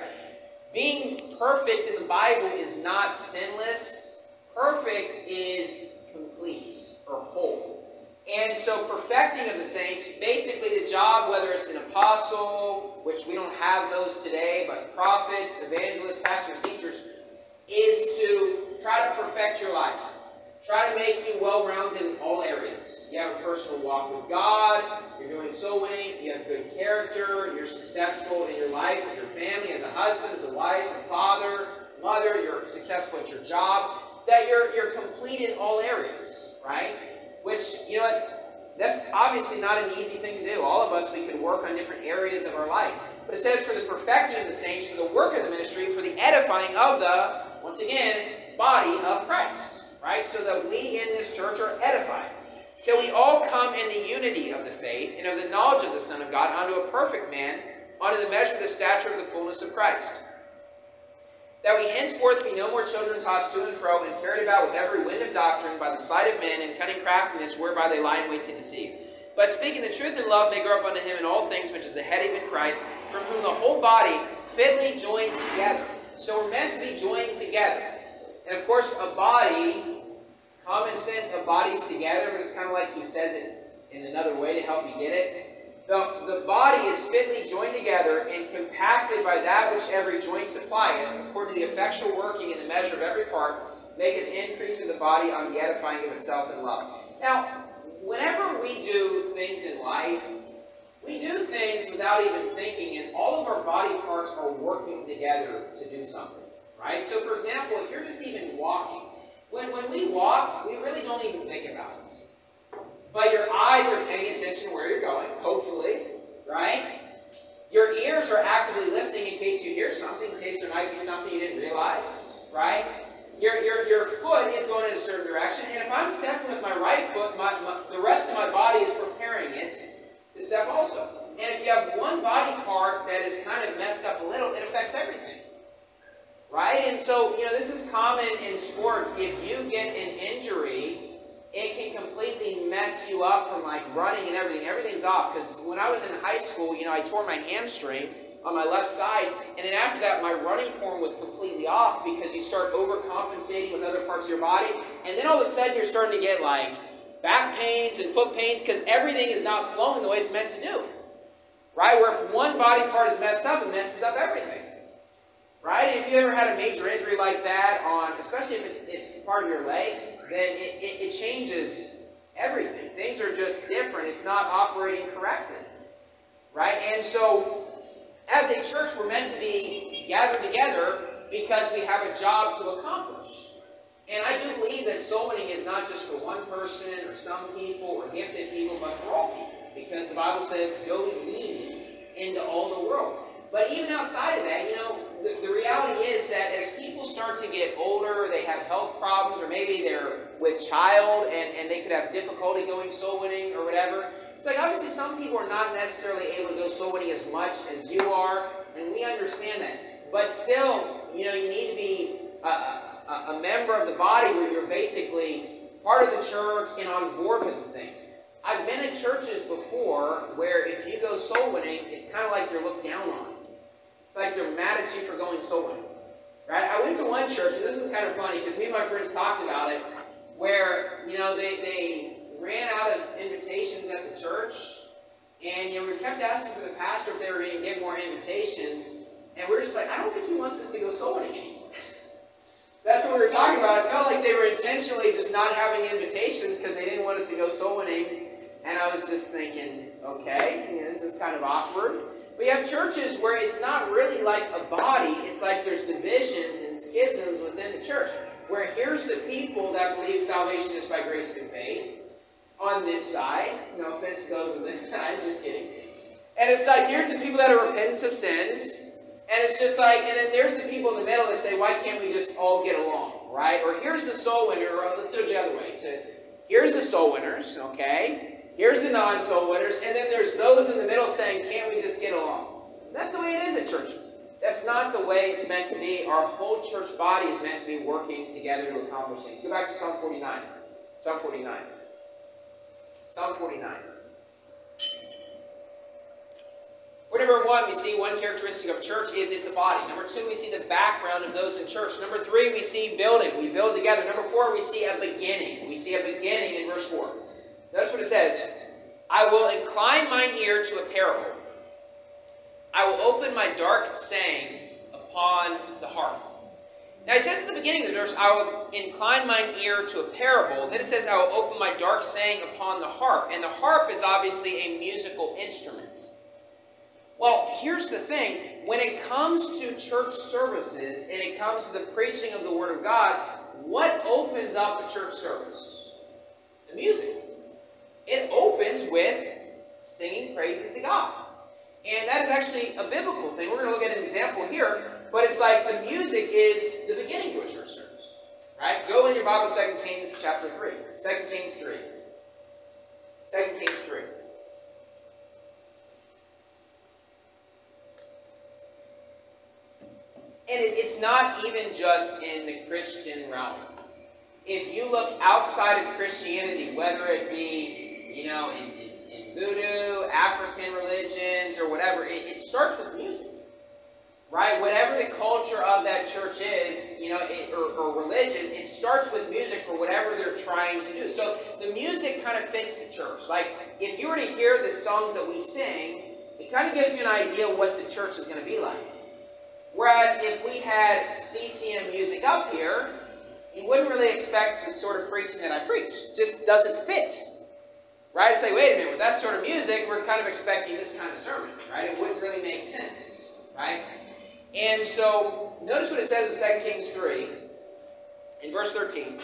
Being perfect in the Bible is not sinless. Perfect is complete or whole. And so perfecting of the saints, basically the job, whether it's an apostle, which we don't have those today, but prophets, evangelists, pastors, teachers, is to try to perfect your life. Try to make you well-rounded in all areas. You have a personal walk with God, you're doing soul winning, you have good character, you're successful in your life, with your family, as a husband, as a wife, a father, mother, you're successful at your job, that you're complete in all areas, right? Which, that's obviously not an easy thing to do. All of us, we can work on different areas of our life. But it says, for the perfecting of the saints, for the work of the ministry, for the edifying of the, once again, body of Christ. Right? So that we in this church are edified. So we all come in the unity of the faith and of the knowledge of the Son of God unto a perfect man, unto the measure of the stature of the fullness of Christ. That we henceforth be no more children tossed to and fro and carried about with every wind of doctrine by the sleight of men and cunning craftiness whereby they lie in wait to deceive. But speaking the truth in love may grow up unto him in all things, which is the head, even Christ, from whom the whole body fitly joined together. So we're meant to be joined together. And of course, a body, common sense of bodies together, but it's kind of like he says it in another way to help you get it. The body is fitly joined together and compacted by that which every joint supplieth, according to the effectual working in the measure of every part, maketh increase of the body on the edifying of itself in love. Now, whenever we do things in life, we do things without even thinking, and all of our body parts are working together to do something. Right? So, for example, if you're just even walking, when we walk, we really don't even think about it. But your eyes are paying attention to where you're going, hopefully, right? Your ears are actively listening in case you hear something, in case there might be something you didn't realize, right? Your foot is going in a certain direction, and if I'm stepping with my right foot, the rest of my body is preparing it to step also. And if you have one body part that is kind of messed up a little, it affects everything. Right? And so, this is common in sports. If you get an injury, it can completely mess you up from running and everything. Everything's off. Because when I was in high school, I tore my hamstring on my left side. And then after that, my running form was completely off because you start overcompensating with other parts of your body. And then all of a sudden, you're starting to get back pains and foot pains because everything is not flowing the way it's meant to do. Right? Where if one body part is messed up, it messes up everything. Right? If you ever had a major injury like that, especially if it's part of your leg, then it changes everything. Things are just different. It's not operating correctly. Right? And so, as a church, we're meant to be gathered together because we have a job to accomplish. And I do believe that soul winning is not just for one person or some people or gifted people, but for all people. Because the Bible says, go ye into all the world. But even outside of that, the reality is that as people start to get older, they have health problems, or maybe they're with child and they could have difficulty going soul winning or whatever. It's like, obviously some people are not necessarily able to go soul winning as much as you are, and we understand that. But still, you need to be a member of the body where you're basically part of the church and on board with the things. I've been at churches before where if you go soul winning, it's kind of like you're looked down on. It's like they're mad at you for going soul winning. Right? I went to one church, and this was kind of funny because me and my friends talked about it, where, they ran out of invitations at the church, and, we kept asking for the pastor if they were going to get more invitations, and we were just like, I don't think he wants us to go soul winning anymore. That's what we were talking about. I felt like they were intentionally just not having invitations because they didn't want us to go soul winning. And I was just thinking, okay, this is kind of awkward. But you have churches where it's not really like a body. It's like there's divisions and schisms within the church. Where here's the people that believe salvation is by grace through faith. On this side. No offense to those on this side. Just kidding. And it's like, here's the people that are repentance of sins. And it's just like, and then there's the people in the middle that say, why can't we just all get along, right? Or here's the soul winner, or let's do it the other way. Here's the soul winners, okay? Here's the non-soul winners, and then there's those in the middle saying, can't we just get along? That's the way it is at churches. That's not the way it's meant to be. Our whole church body is meant to be working together to accomplish things. Go back to Psalm 49. Psalm 49. Psalm 49. Number one, we see one characteristic of church is it's a body. Number two, we see the background of those in church. Number three, we see building. We build together. Number four, we see a beginning. We see a beginning in verse 4. Notice what it says. I will incline mine ear to a parable. I will open my dark saying upon the harp. Now it says at the beginning of the verse, I will incline mine ear to a parable. Then it says, I will open my dark saying upon the harp. And the harp is obviously a musical instrument. Well, here's the thing. When it comes to church services and it comes to the preaching of the Word of God, what opens up a church service? The music. It opens with singing praises to God. And that is actually a biblical thing. We're going to look at an example here. But it's like the music is the beginning to a church service. Right? Go in your Bible, 2 Kings chapter 3. 2 Kings 3. 2 Kings 3. And it's not even just in the Christian realm. If you look outside of Christianity, whether it be, in voodoo, African religions, or whatever, it starts with music. Right? Whatever the culture of that church is, or religion, it starts with music for whatever they're trying to do. So the music kind of fits the church. Like, if you were to hear the songs that we sing, it kind of gives you an idea of what the church is going to be like. Whereas if we had CCM music up here, you wouldn't really expect the sort of preaching that I preach. It just doesn't fit. Right? To say, wait a minute, with that sort of music, we're kind of expecting this kind of sermon. Right? It wouldn't really make sense. Right? And so, notice what it says in 2 Kings 3, in verse 13.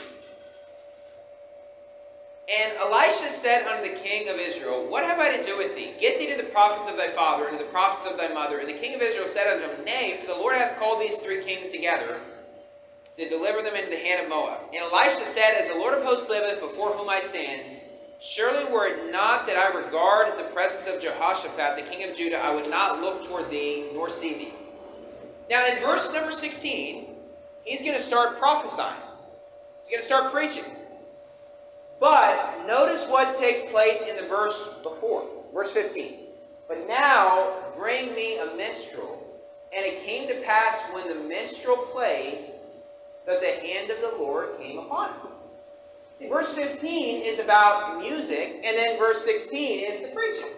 And Elisha said unto the king of Israel, What have I to do with thee? Get thee to the prophets of thy father, and to the prophets of thy mother. And the king of Israel said unto him, Nay, for the Lord hath called these three kings together, to deliver them into the hand of Moab. And Elisha said, As the Lord of hosts liveth, before whom I stand, surely were it not that I regard the presence of Jehoshaphat, the king of Judah, I would not look toward thee, nor see thee. Now in verse number 16, he's going to start prophesying. He's going to start preaching. But notice what takes place in the verse before, verse 15. But now bring me a minstrel. And it came to pass when the minstrel played that the hand of the Lord came upon him. See, verse 15 is about music, and then verse 16 is the preaching.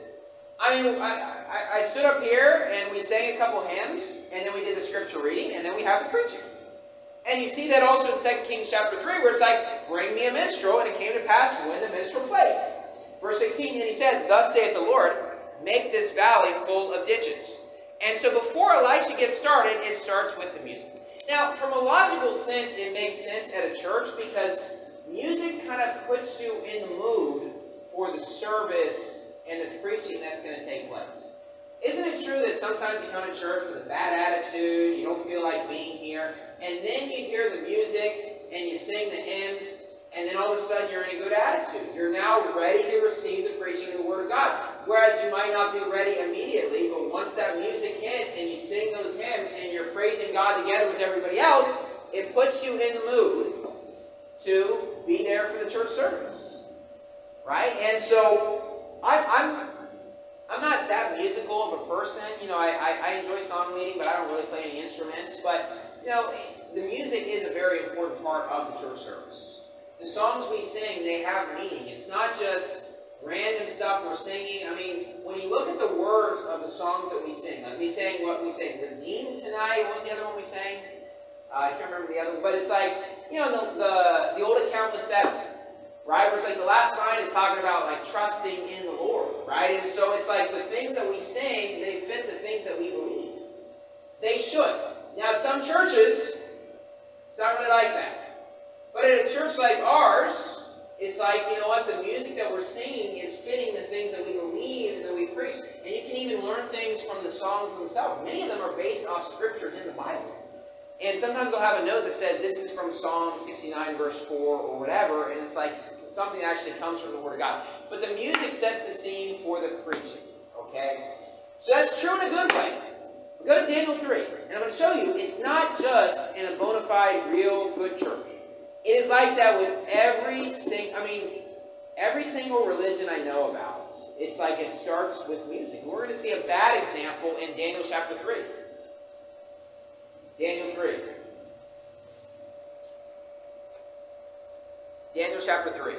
I stood up here and we sang a couple hymns, and then we did the scripture reading, and then we have the preaching. And you see that also in 2 Kings chapter 3, where it's like, bring me a minstrel, and it came to pass when the minstrel played. Verse 16, and he said, thus saith the Lord, make this valley full of ditches. And so before Elisha gets started, it starts with the music. Now, from a logical sense, it makes sense at a church because music kind of puts you in the mood for the service and the preaching that's going to take place. Isn't it true that sometimes you come to church with a bad attitude, you don't feel like being here, and then you hear the music and you sing the hymns, and then all of a sudden you're in a good attitude. You're now ready to receive the preaching of the Word of God. Whereas you might not be ready immediately, but once that music hits and you sing those hymns and you're praising God together with everybody else, it puts you in the mood to be there for the church service. Right? And so I'm not that musical of a person. You know, I enjoy song leading, but I don't really play any instruments. But, you know, the music is a very important part of the church service. The songs we sing, they have meaning. It's not just random stuff we're singing. I mean, when you look at the words of the songs that we sing, like we sang what we sang, Redeemed tonight. What was the other one we sang? I can't remember the other one. But it's like, you know, the old account was 7. Right? Where it's like the last line is talking about like trusting in the Lord. Right? And so it's like the things that we sing, they fit the things that we believe. They should. Now, at some churches, it's not really like that. But at a church like ours, it's like, you know what, the music that we're singing is fitting the things that we believe and that we preach. And you can even learn things from the songs themselves. Many of them are based off scriptures in the Bible. And sometimes they'll have a note that says, this is from Psalm 69, verse 4, or whatever. And it's like something that actually comes from the Word of God. But the music sets the scene for the preaching. Okay? So that's true in a good way. Go to Daniel 3. And I'm going to show you, it's not just in a bona fide, real, good church. It is like that with every single religion I know about. It's like it starts with music. We're going to see a bad example in Daniel chapter 3. Daniel 3. Daniel chapter 3.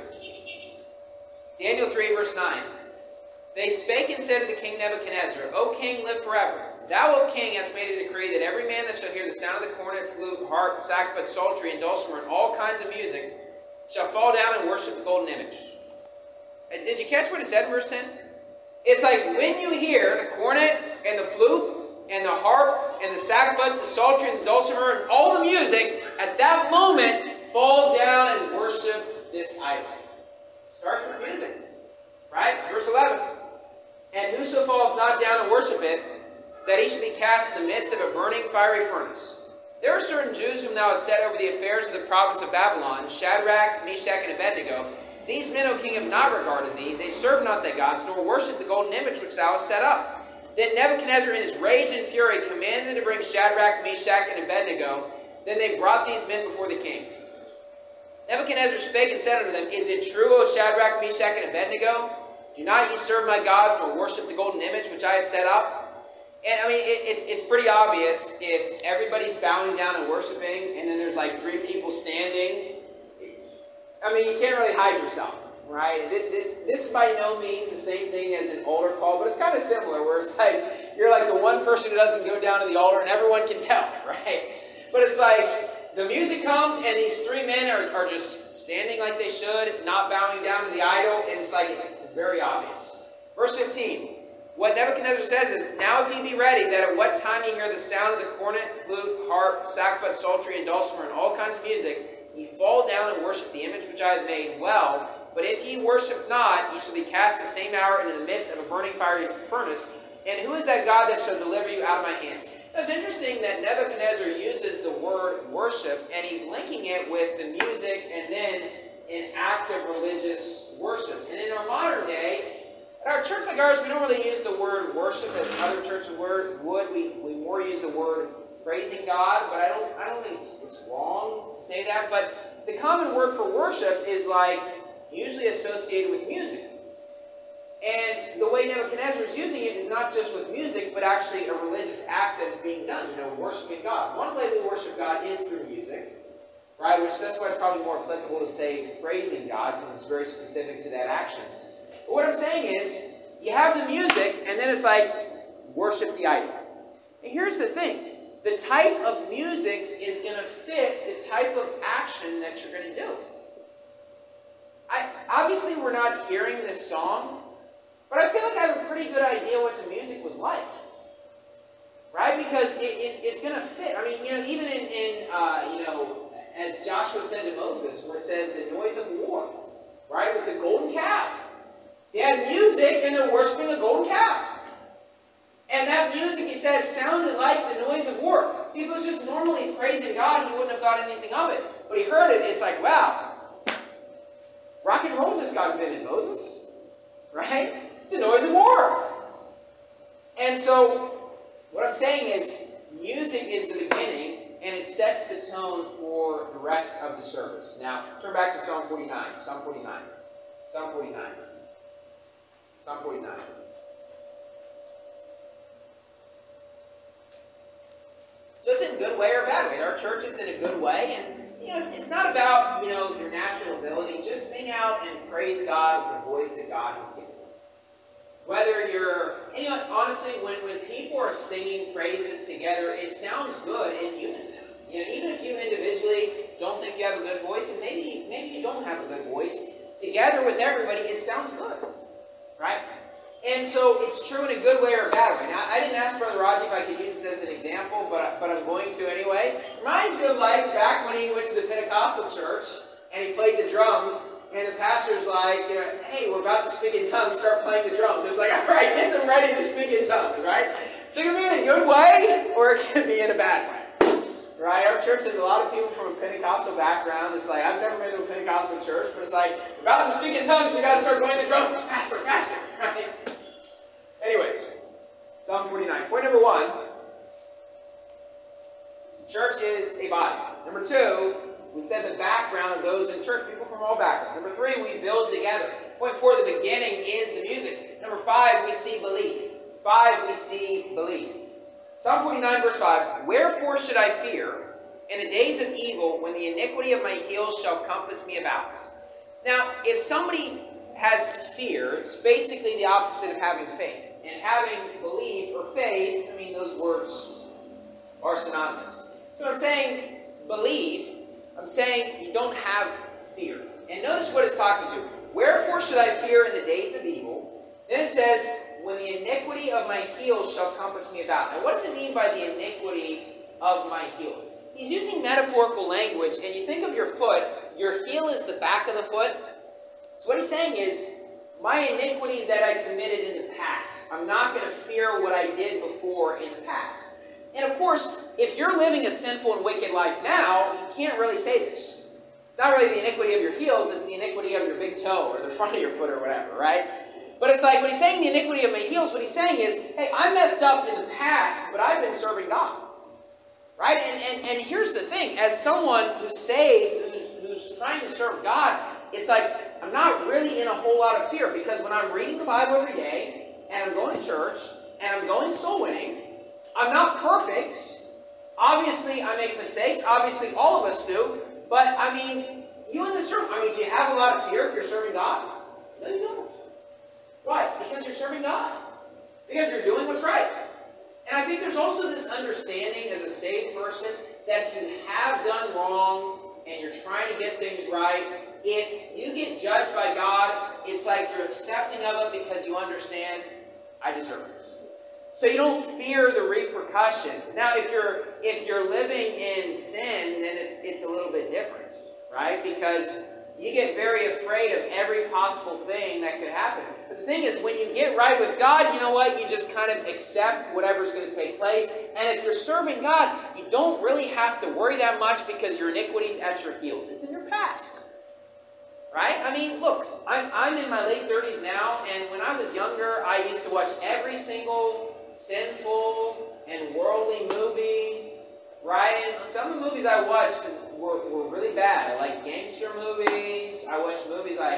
Daniel 3 verse 9. They spake and said to the king Nebuchadnezzar, O king, live forever. Thou, O king, hast made a decree that every man that shall hear the sound of the cornet, flute, harp, sackbut, psaltery, and dulcimer, and all kinds of music, shall fall down and worship the golden image. Did you catch what it said in verse 10? It's like when you hear the cornet and the flute and the harp and the sackbut, the psaltery, and the dulcimer, and all the music, at that moment, fall down and worship this idol. Starts with music. Right? Verse 11. And whoso falleth not down and worshipeth, that he should be cast in the midst of a burning fiery furnace. There are certain Jews whom thou hast set over the affairs of the province of Babylon, Shadrach, Meshach, and Abednego. These men, O king, have not regarded thee. They serve not thy gods, nor worship the golden image which thou hast set up. Then Nebuchadnezzar in his rage and fury commanded to bring Shadrach, Meshach, and Abednego. Then they brought these men before the king. Nebuchadnezzar spake and said unto them, Is it true, O Shadrach, Meshach, and Abednego? Do not ye serve my gods, nor worship the golden image which I have set up? And I mean, it's pretty obvious if everybody's bowing down and worshiping, and then there's like 3 people standing. I mean, you can't really hide yourself, right? This is by no means the same thing as an altar call, but it's kind of similar, where it's like, you're like the one person who doesn't go down to the altar, and everyone can tell, right? But it's like, the music comes, and these 3 men are just standing like they should, not bowing down to the idol, and it's like, it's very obvious. Verse 15. What Nebuchadnezzar says is, Now if ye be ready, that at what time ye hear the sound of the cornet, flute, harp, sackbut, psaltery, and dulcimer, and all kinds of music, ye fall down and worship the image which I have made. Well, but if ye worship not, ye shall be cast the same hour into the midst of a burning fiery furnace. And who is that God that shall deliver you out of my hands? Now, it's interesting that Nebuchadnezzar uses the word worship, and he's linking it with the music and then an act of religious worship. And in our modern day, at our church like ours, we don't really use the word worship as other churches would. We more use the word praising God, but I don't think it's wrong to say that. But the common word for worship is like usually associated with music. And the way Nebuchadnezzar is using it is not just with music, but actually a religious act that's being done, worshiping God. One way we worship God is through music, right? That's why it's probably more applicable to say praising God, because it's very specific to that action. But what I'm saying is, you have the music, and then it's like, worship the idol. And here's the thing. the type of music is going to fit the type of action that you're going to do. Obviously, we're not hearing this song, but I feel like I have a pretty good idea what the music was like. Right? Because it's going to fit. I mean, even as Joshua said to Moses, where it says the noise of war, right? With the golden calf. They had music and they're worshiping the golden calf. And that music, he says, sounded like the noise of war. See, if it was just normally praising God, he wouldn't have thought anything of it. But he heard it, and it's like, wow, rock and roll just got invented, Moses. Right? It's the noise of war. And so, what I'm saying is, music is the beginning, and it sets the tone for the rest of the service. Now, turn back to Psalm 49. Psalm 49. Psalm 49. Psalm 49. So it's in a good way or a bad way. At our church, it's in a good way, and it's not about your natural ability. Just sing out and praise God with the voice that God has given you. Whether you're, honestly, when people are singing praises together, it sounds good in unison. Even if you individually don't think you have a good voice, and maybe you don't have a good voice, together with everybody, it sounds good, right? And so it's true in a good way or a bad way. Now, I didn't ask Brother Raji if I could use this as an example, but I'm going to anyway. Reminds me of like back when he went to the Pentecostal church and he played the drums, and the pastor's like, hey, we're about to speak in tongues, start playing the drums. It's like, all right, get them ready to speak in tongues, right? So it can be in a good way or it can be in a bad way. Right? Our church has a lot of people from a Pentecostal background. It's like, I've never been to a Pentecostal church, but it's like, we're about to speak in tongues, we got to start playing the drums. Faster, faster. Right? Anyways, Psalm 49. Point number 1, church is a body. Number 2, we said the background of those in church, people from all backgrounds. Number 3, we build together. Point 4, the beginning is the music. Number 5, we see belief. 5, we see belief. Psalm 49, verse 5, wherefore should I fear in the days of evil when the iniquity of my heels shall compass me about? Now, if somebody has fear, it's basically the opposite of having faith. And having belief or faith, those words are synonymous. So when I'm saying belief, I'm saying you don't have fear. And notice what it's talking to. Wherefore should I fear in the days of evil? Then it says, when the iniquity of my heels shall compass me about. Now, what does it mean by the iniquity of my heels? He's using metaphorical language, and you think of your foot, your heel is the back of the foot. So what he's saying is, my iniquities that I committed in the past, I'm not going to fear what I did before in the past. And of course, if you're living a sinful and wicked life now, you can't really say this. It's not really the iniquity of your heels, it's the iniquity of your big toe or the front of your foot or whatever, right? But it's like when he's saying the iniquity of my heels, what he's saying is, hey, I messed up in the past, but I've been serving God. Right? And here's the thing. As someone who's saved, who's trying to serve God, it's like, I'm not really in a whole lot of fear, because when I'm reading the Bible every day, and I'm going to church, and I'm going soul winning, I'm not perfect. Obviously, I make mistakes. Obviously, all of us do. But, you in this room, do you have a lot of fear if you're serving God? No, you don't. Why? Because you're serving God. Because you're doing what's right. And I think there's also this understanding as a saved person that if you have done wrong and you're trying to get things right, if you get judged by God, it's like you're accepting of it because you understand, I deserve it. So you don't fear the repercussions. Now, if you're living in sin, then it's a little bit different, right? Because you get very afraid of every possible thing that could happen. But the thing is, when you get right with God, you know what? You just kind of accept whatever's going to take place. And if you're serving God, you don't really have to worry that much because your iniquity's at your heels. It's in your past. Right? Look, I'm in my late 30s now, and when I was younger, I used to watch every single sinful and worldly movie, right? And some of the movies I watched were really bad. I like gangster movies. I watched movies like,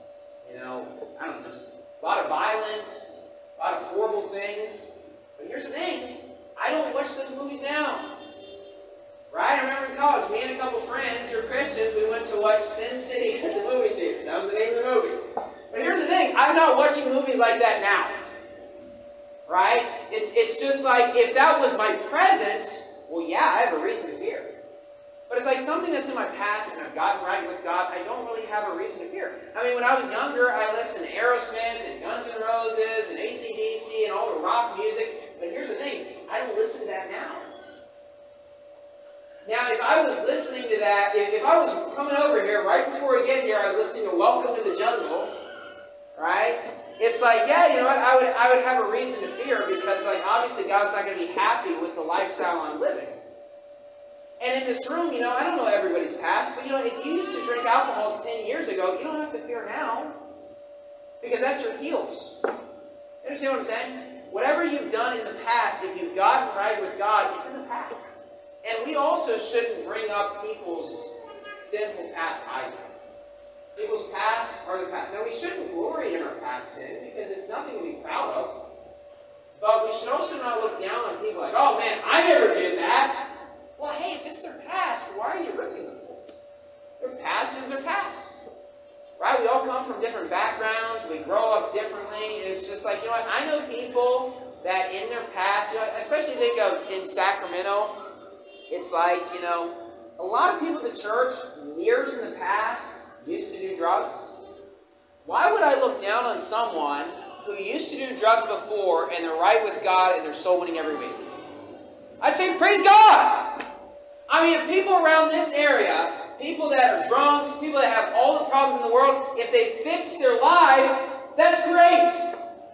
just a lot of violence, a lot of horrible things. But here's the thing, I don't watch those movies now. Right? I remember in college, me and a couple friends who are Christians, we went to watch Sin City at the movie theater. That was the name of the movie. But here's the thing, I'm not watching movies like that now. Right? It's just like, if that was my present, well, yeah, I have a reason to fear. But it's like something that's in my past and I've gotten right with God, I don't really have a reason to fear. I mean, when I was younger, I listened to Aerosmith and Guns N' Roses and AC/DC and all the rock music. But here's the thing, I don't listen to that now. Now, if I was listening to that, if I was coming over here, right before we get here, I was listening to Welcome to the Jungle, right? It's like, yeah, you know what, I would have a reason to fear because, like, obviously God's not going to be happy with the lifestyle I'm living. And in this room, you know, I don't know everybody's past, but, you know, if you used to drink alcohol 10 years ago, you don't have to fear now. Because that's your heels. You understand what I'm saying? Whatever you've done in the past, if you've gotten right with God, it's in the past. And we also shouldn't bring up people's sinful past either. People's past are the past. Now, we shouldn't glory in our past sin, because it's nothing to be proud of. But we should also not look down on people like, oh man, I never did that. Well, hey, if it's their past, why are you ripping them for it? Their past is their past. Right? We all come from different backgrounds. We grow up differently. It's just like, you know what? I know people that in their past, you know, especially think of in Sacramento, it's like, you know, a lot of people at the church, years in the past, used to do drugs. Why would I look down on someone who used to do drugs before and they're right with God and they're soul winning every week? I'd say, praise God! I mean, if people around this area, people that are drunks, people that have all the problems in the world, if they fix their lives, that's great.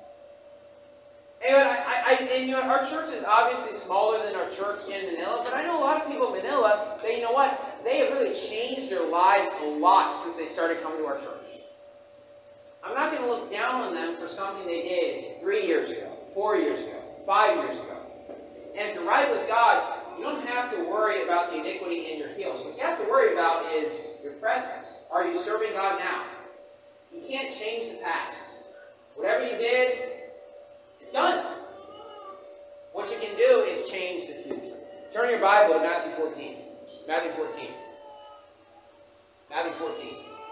And you know, our church is obviously smaller than our church in Manila, but I know a lot of people in Manila that, you know what, they have really changed their lives a lot since they started coming to our church. I'm not going to look down on them for something they did 3 years ago, 4 years ago, 5 years ago. And if you're right with God, you don't have to worry about the iniquity in your heels. What you have to worry about is your present. Are you serving God now? You can't change the past. Whatever you did, it's done. What you can do is change the future. Turn your Bible to Matthew 14. Matthew 14. Matthew 14.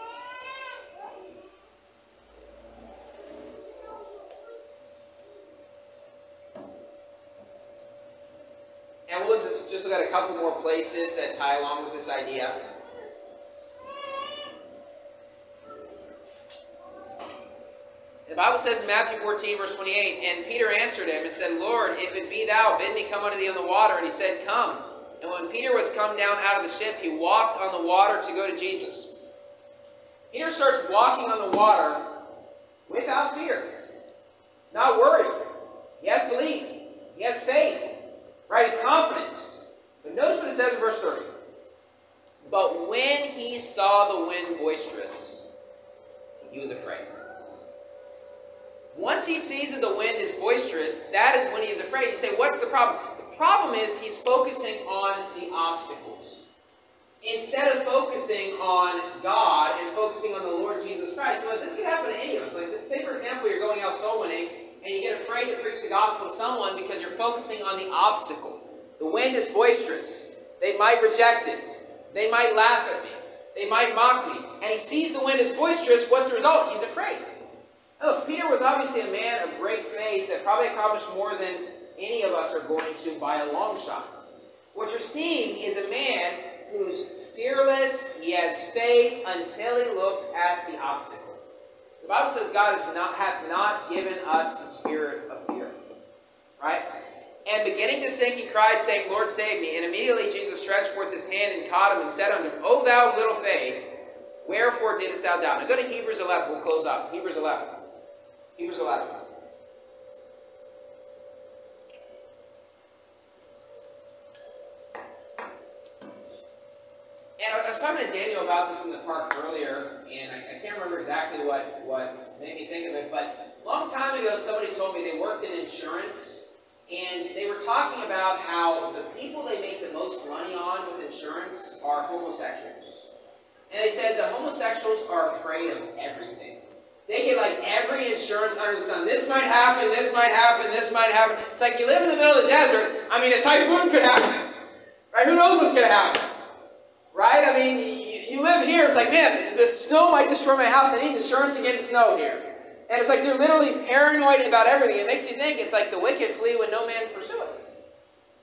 And we'll just look at a couple more places that tie along with this idea. The Bible says in Matthew 14, verse 28, and Peter answered him and said, Lord, if it be thou, bid me come unto thee on the water. And he said, come. And when Peter was come down out of the ship, he walked on the water to go to Jesus. Peter starts walking on the water without fear. He's not worried. He has belief. He has faith. Right? He's confident. But notice what it says in verse 30. But when he saw the wind boisterous, he was afraid. Once he sees that the wind is boisterous, that is when he is afraid. You say, what's the problem? The problem is he's focusing on the obstacles. Instead of focusing on God and focusing on the Lord Jesus Christ. So this could happen to any of us. Like, say, for example, you're going out soul winning, and you get afraid to preach the gospel to someone because you're focusing on the obstacle. The wind is boisterous. They might reject it. They might laugh at me. They might mock me. And he sees the wind is boisterous. What's the result? He's afraid. Look, Peter was obviously a man of great faith that probably accomplished more than any of us are going to by a long shot. What you're seeing is a man who's fearless, he has faith until he looks at the obstacle. The Bible says God hath not given us the spirit of fear. Right? And beginning to sink, he cried, saying, Lord, save me. And immediately Jesus stretched forth his hand and caught him and said unto him, O thou of little faith, wherefore didst thou doubt? Now go to Hebrews 11. We'll close up. Hebrews 11. Hebrews 11. And I was talking to Daniel about this in the park earlier, and I can't remember exactly what made me think of it, but a long time ago somebody told me they worked in insurance, and they were talking about how the people they make the most money on with insurance are homosexuals. And they said the homosexuals are afraid of everything. They get like every insurance under the sun. This might happen, this might happen, this might happen. It's like you live in the middle of the desert. I mean, a typhoon could happen. Right? Who knows what's going to happen? Right? I mean, you live here. It's like, man, the snow might destroy my house. I need insurance against snow here. And it's like they're literally paranoid about everything. It makes you think it's like the wicked flee when no man pursueth.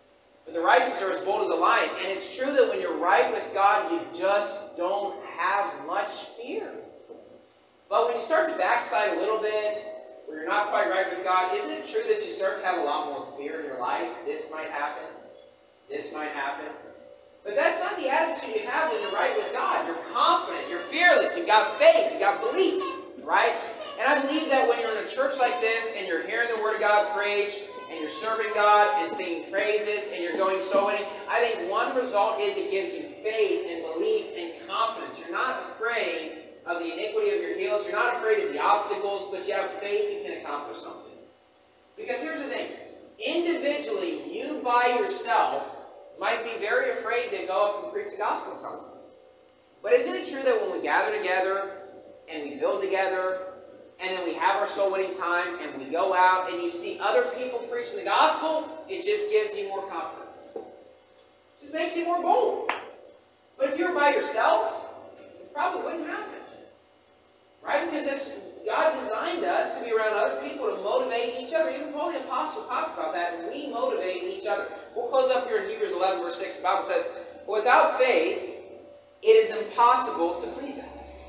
but the righteous are as bold as a lion. And it's true that when you're right with God, you just don't have much fear. But when you start to backslide a little bit, where you're not quite right with God, isn't it true that you start to have a lot more fear in your life? This might happen. This might happen. But that's not the attitude you have when you're right with God. You're confident. You're fearless. You've got faith. You've got belief. Right? And I believe that when you're in a church like this and you're hearing the Word of God preached and you're serving God and singing praises and you're going soul winning, I think one result is it gives you faith and belief and confidence. You're not afraid of the iniquity of your heels. You're not afraid of the obstacles, but you have faith you can accomplish something. Because here's the thing. Individually, you by yourself might be very afraid to go up and preach the gospel to someone. But isn't it true that when we gather together and we build together and then we have our soul winning time and we go out and you see other people preaching the gospel, it just gives you more confidence. It just makes you more bold. But if you're by yourself, it probably wouldn't happen. Right? Because God designed us to be around other people to motivate each other. Even Paul the Apostle talked about that. And we motivate each other. We'll close up here in Hebrews 11, verse 6. The Bible says, without faith, it is impossible to please Him.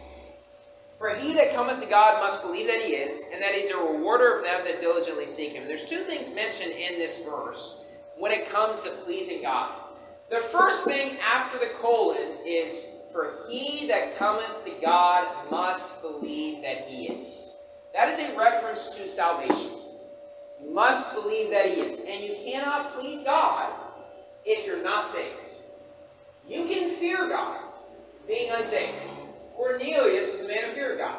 For he that cometh to God must believe that He is, and that He is a rewarder of them that diligently seek Him. And there's two things mentioned in this verse when it comes to pleasing God. The first thing after the colon is, for he that cometh to God must believe that He is. That is a reference to salvation. You must believe that He is. And you cannot please God if you're not saved. You can fear God being unsaved. Cornelius was a man of fear of God.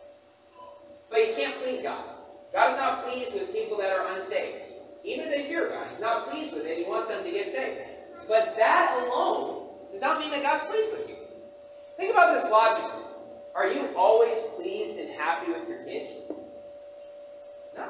But you can't please God. God is not pleased with people that are unsaved. Even if they fear God, He's not pleased with it. He wants them to get saved. But that alone does not mean that God's pleased with you. Think about this logically. Are you always pleased and happy with your kids? No.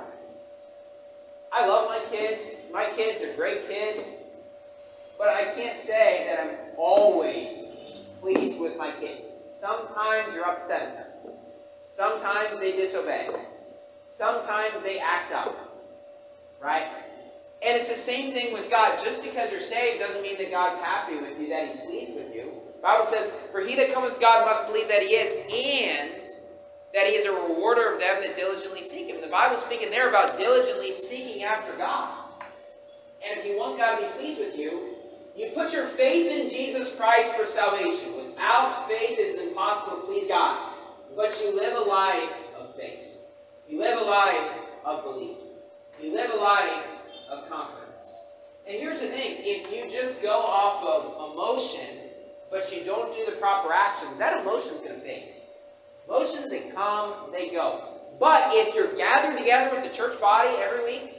I love my kids. My kids are great kids. But I can't say that I'm always pleased with my kids. Sometimes you're upset at them. Sometimes they disobey. Sometimes they act up. Right? And it's the same thing with God. Just because you're saved doesn't mean that God's happy with you, that He's pleased with you. The Bible says, for he that cometh to God must believe that He is, and that He is a rewarder of them that diligently seek Him. The Bible's speaking there about diligently seeking after God. And if you want God to be pleased with you, you put your faith in Jesus Christ for salvation. Without faith, it is impossible to please God. But you live a life of faith. You live a life of belief. You live a life of confidence. And here's the thing. If you just go off of emotion, but you don't do the proper actions, that emotion's going to fade. Emotions, they come, they go. But if you're gathered together with the church body every week,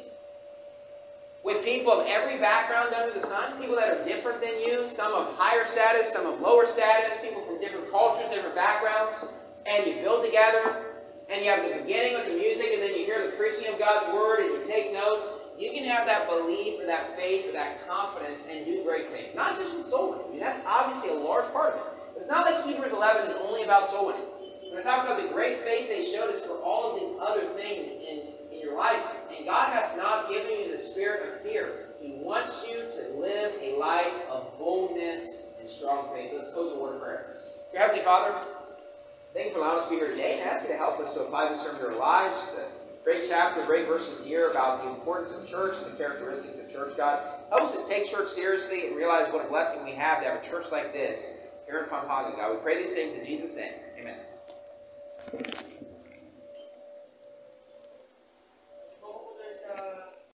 with people of every background under the sun, people that are different than you, some of higher status, some of lower status, people from different cultures, different backgrounds, and you build together, and you have the beginning with the music, and then you hear the preaching of God's Word, and you take notes, you can have that belief or that faith or that confidence and do great things. Not just with soul winning. I mean, that's obviously a large part of it. It's not like Hebrews 11 is only about soul winning. When I talk about the great faith they showed, it's for all of these other things in your life. And God hath not given you the spirit of fear. He wants you to live a life of boldness and strong faith. Let's close the word of prayer. Dear Heavenly Father, thank you for allowing us to be here today, and I ask you to help us to apply this sermon to our lives. Great chapter, great verses here about the importance of church and the characteristics of church, God. Help us to take church seriously and realize what a blessing we have to have a church like this here in Pampanga, God. We pray these things in Jesus' name. Amen.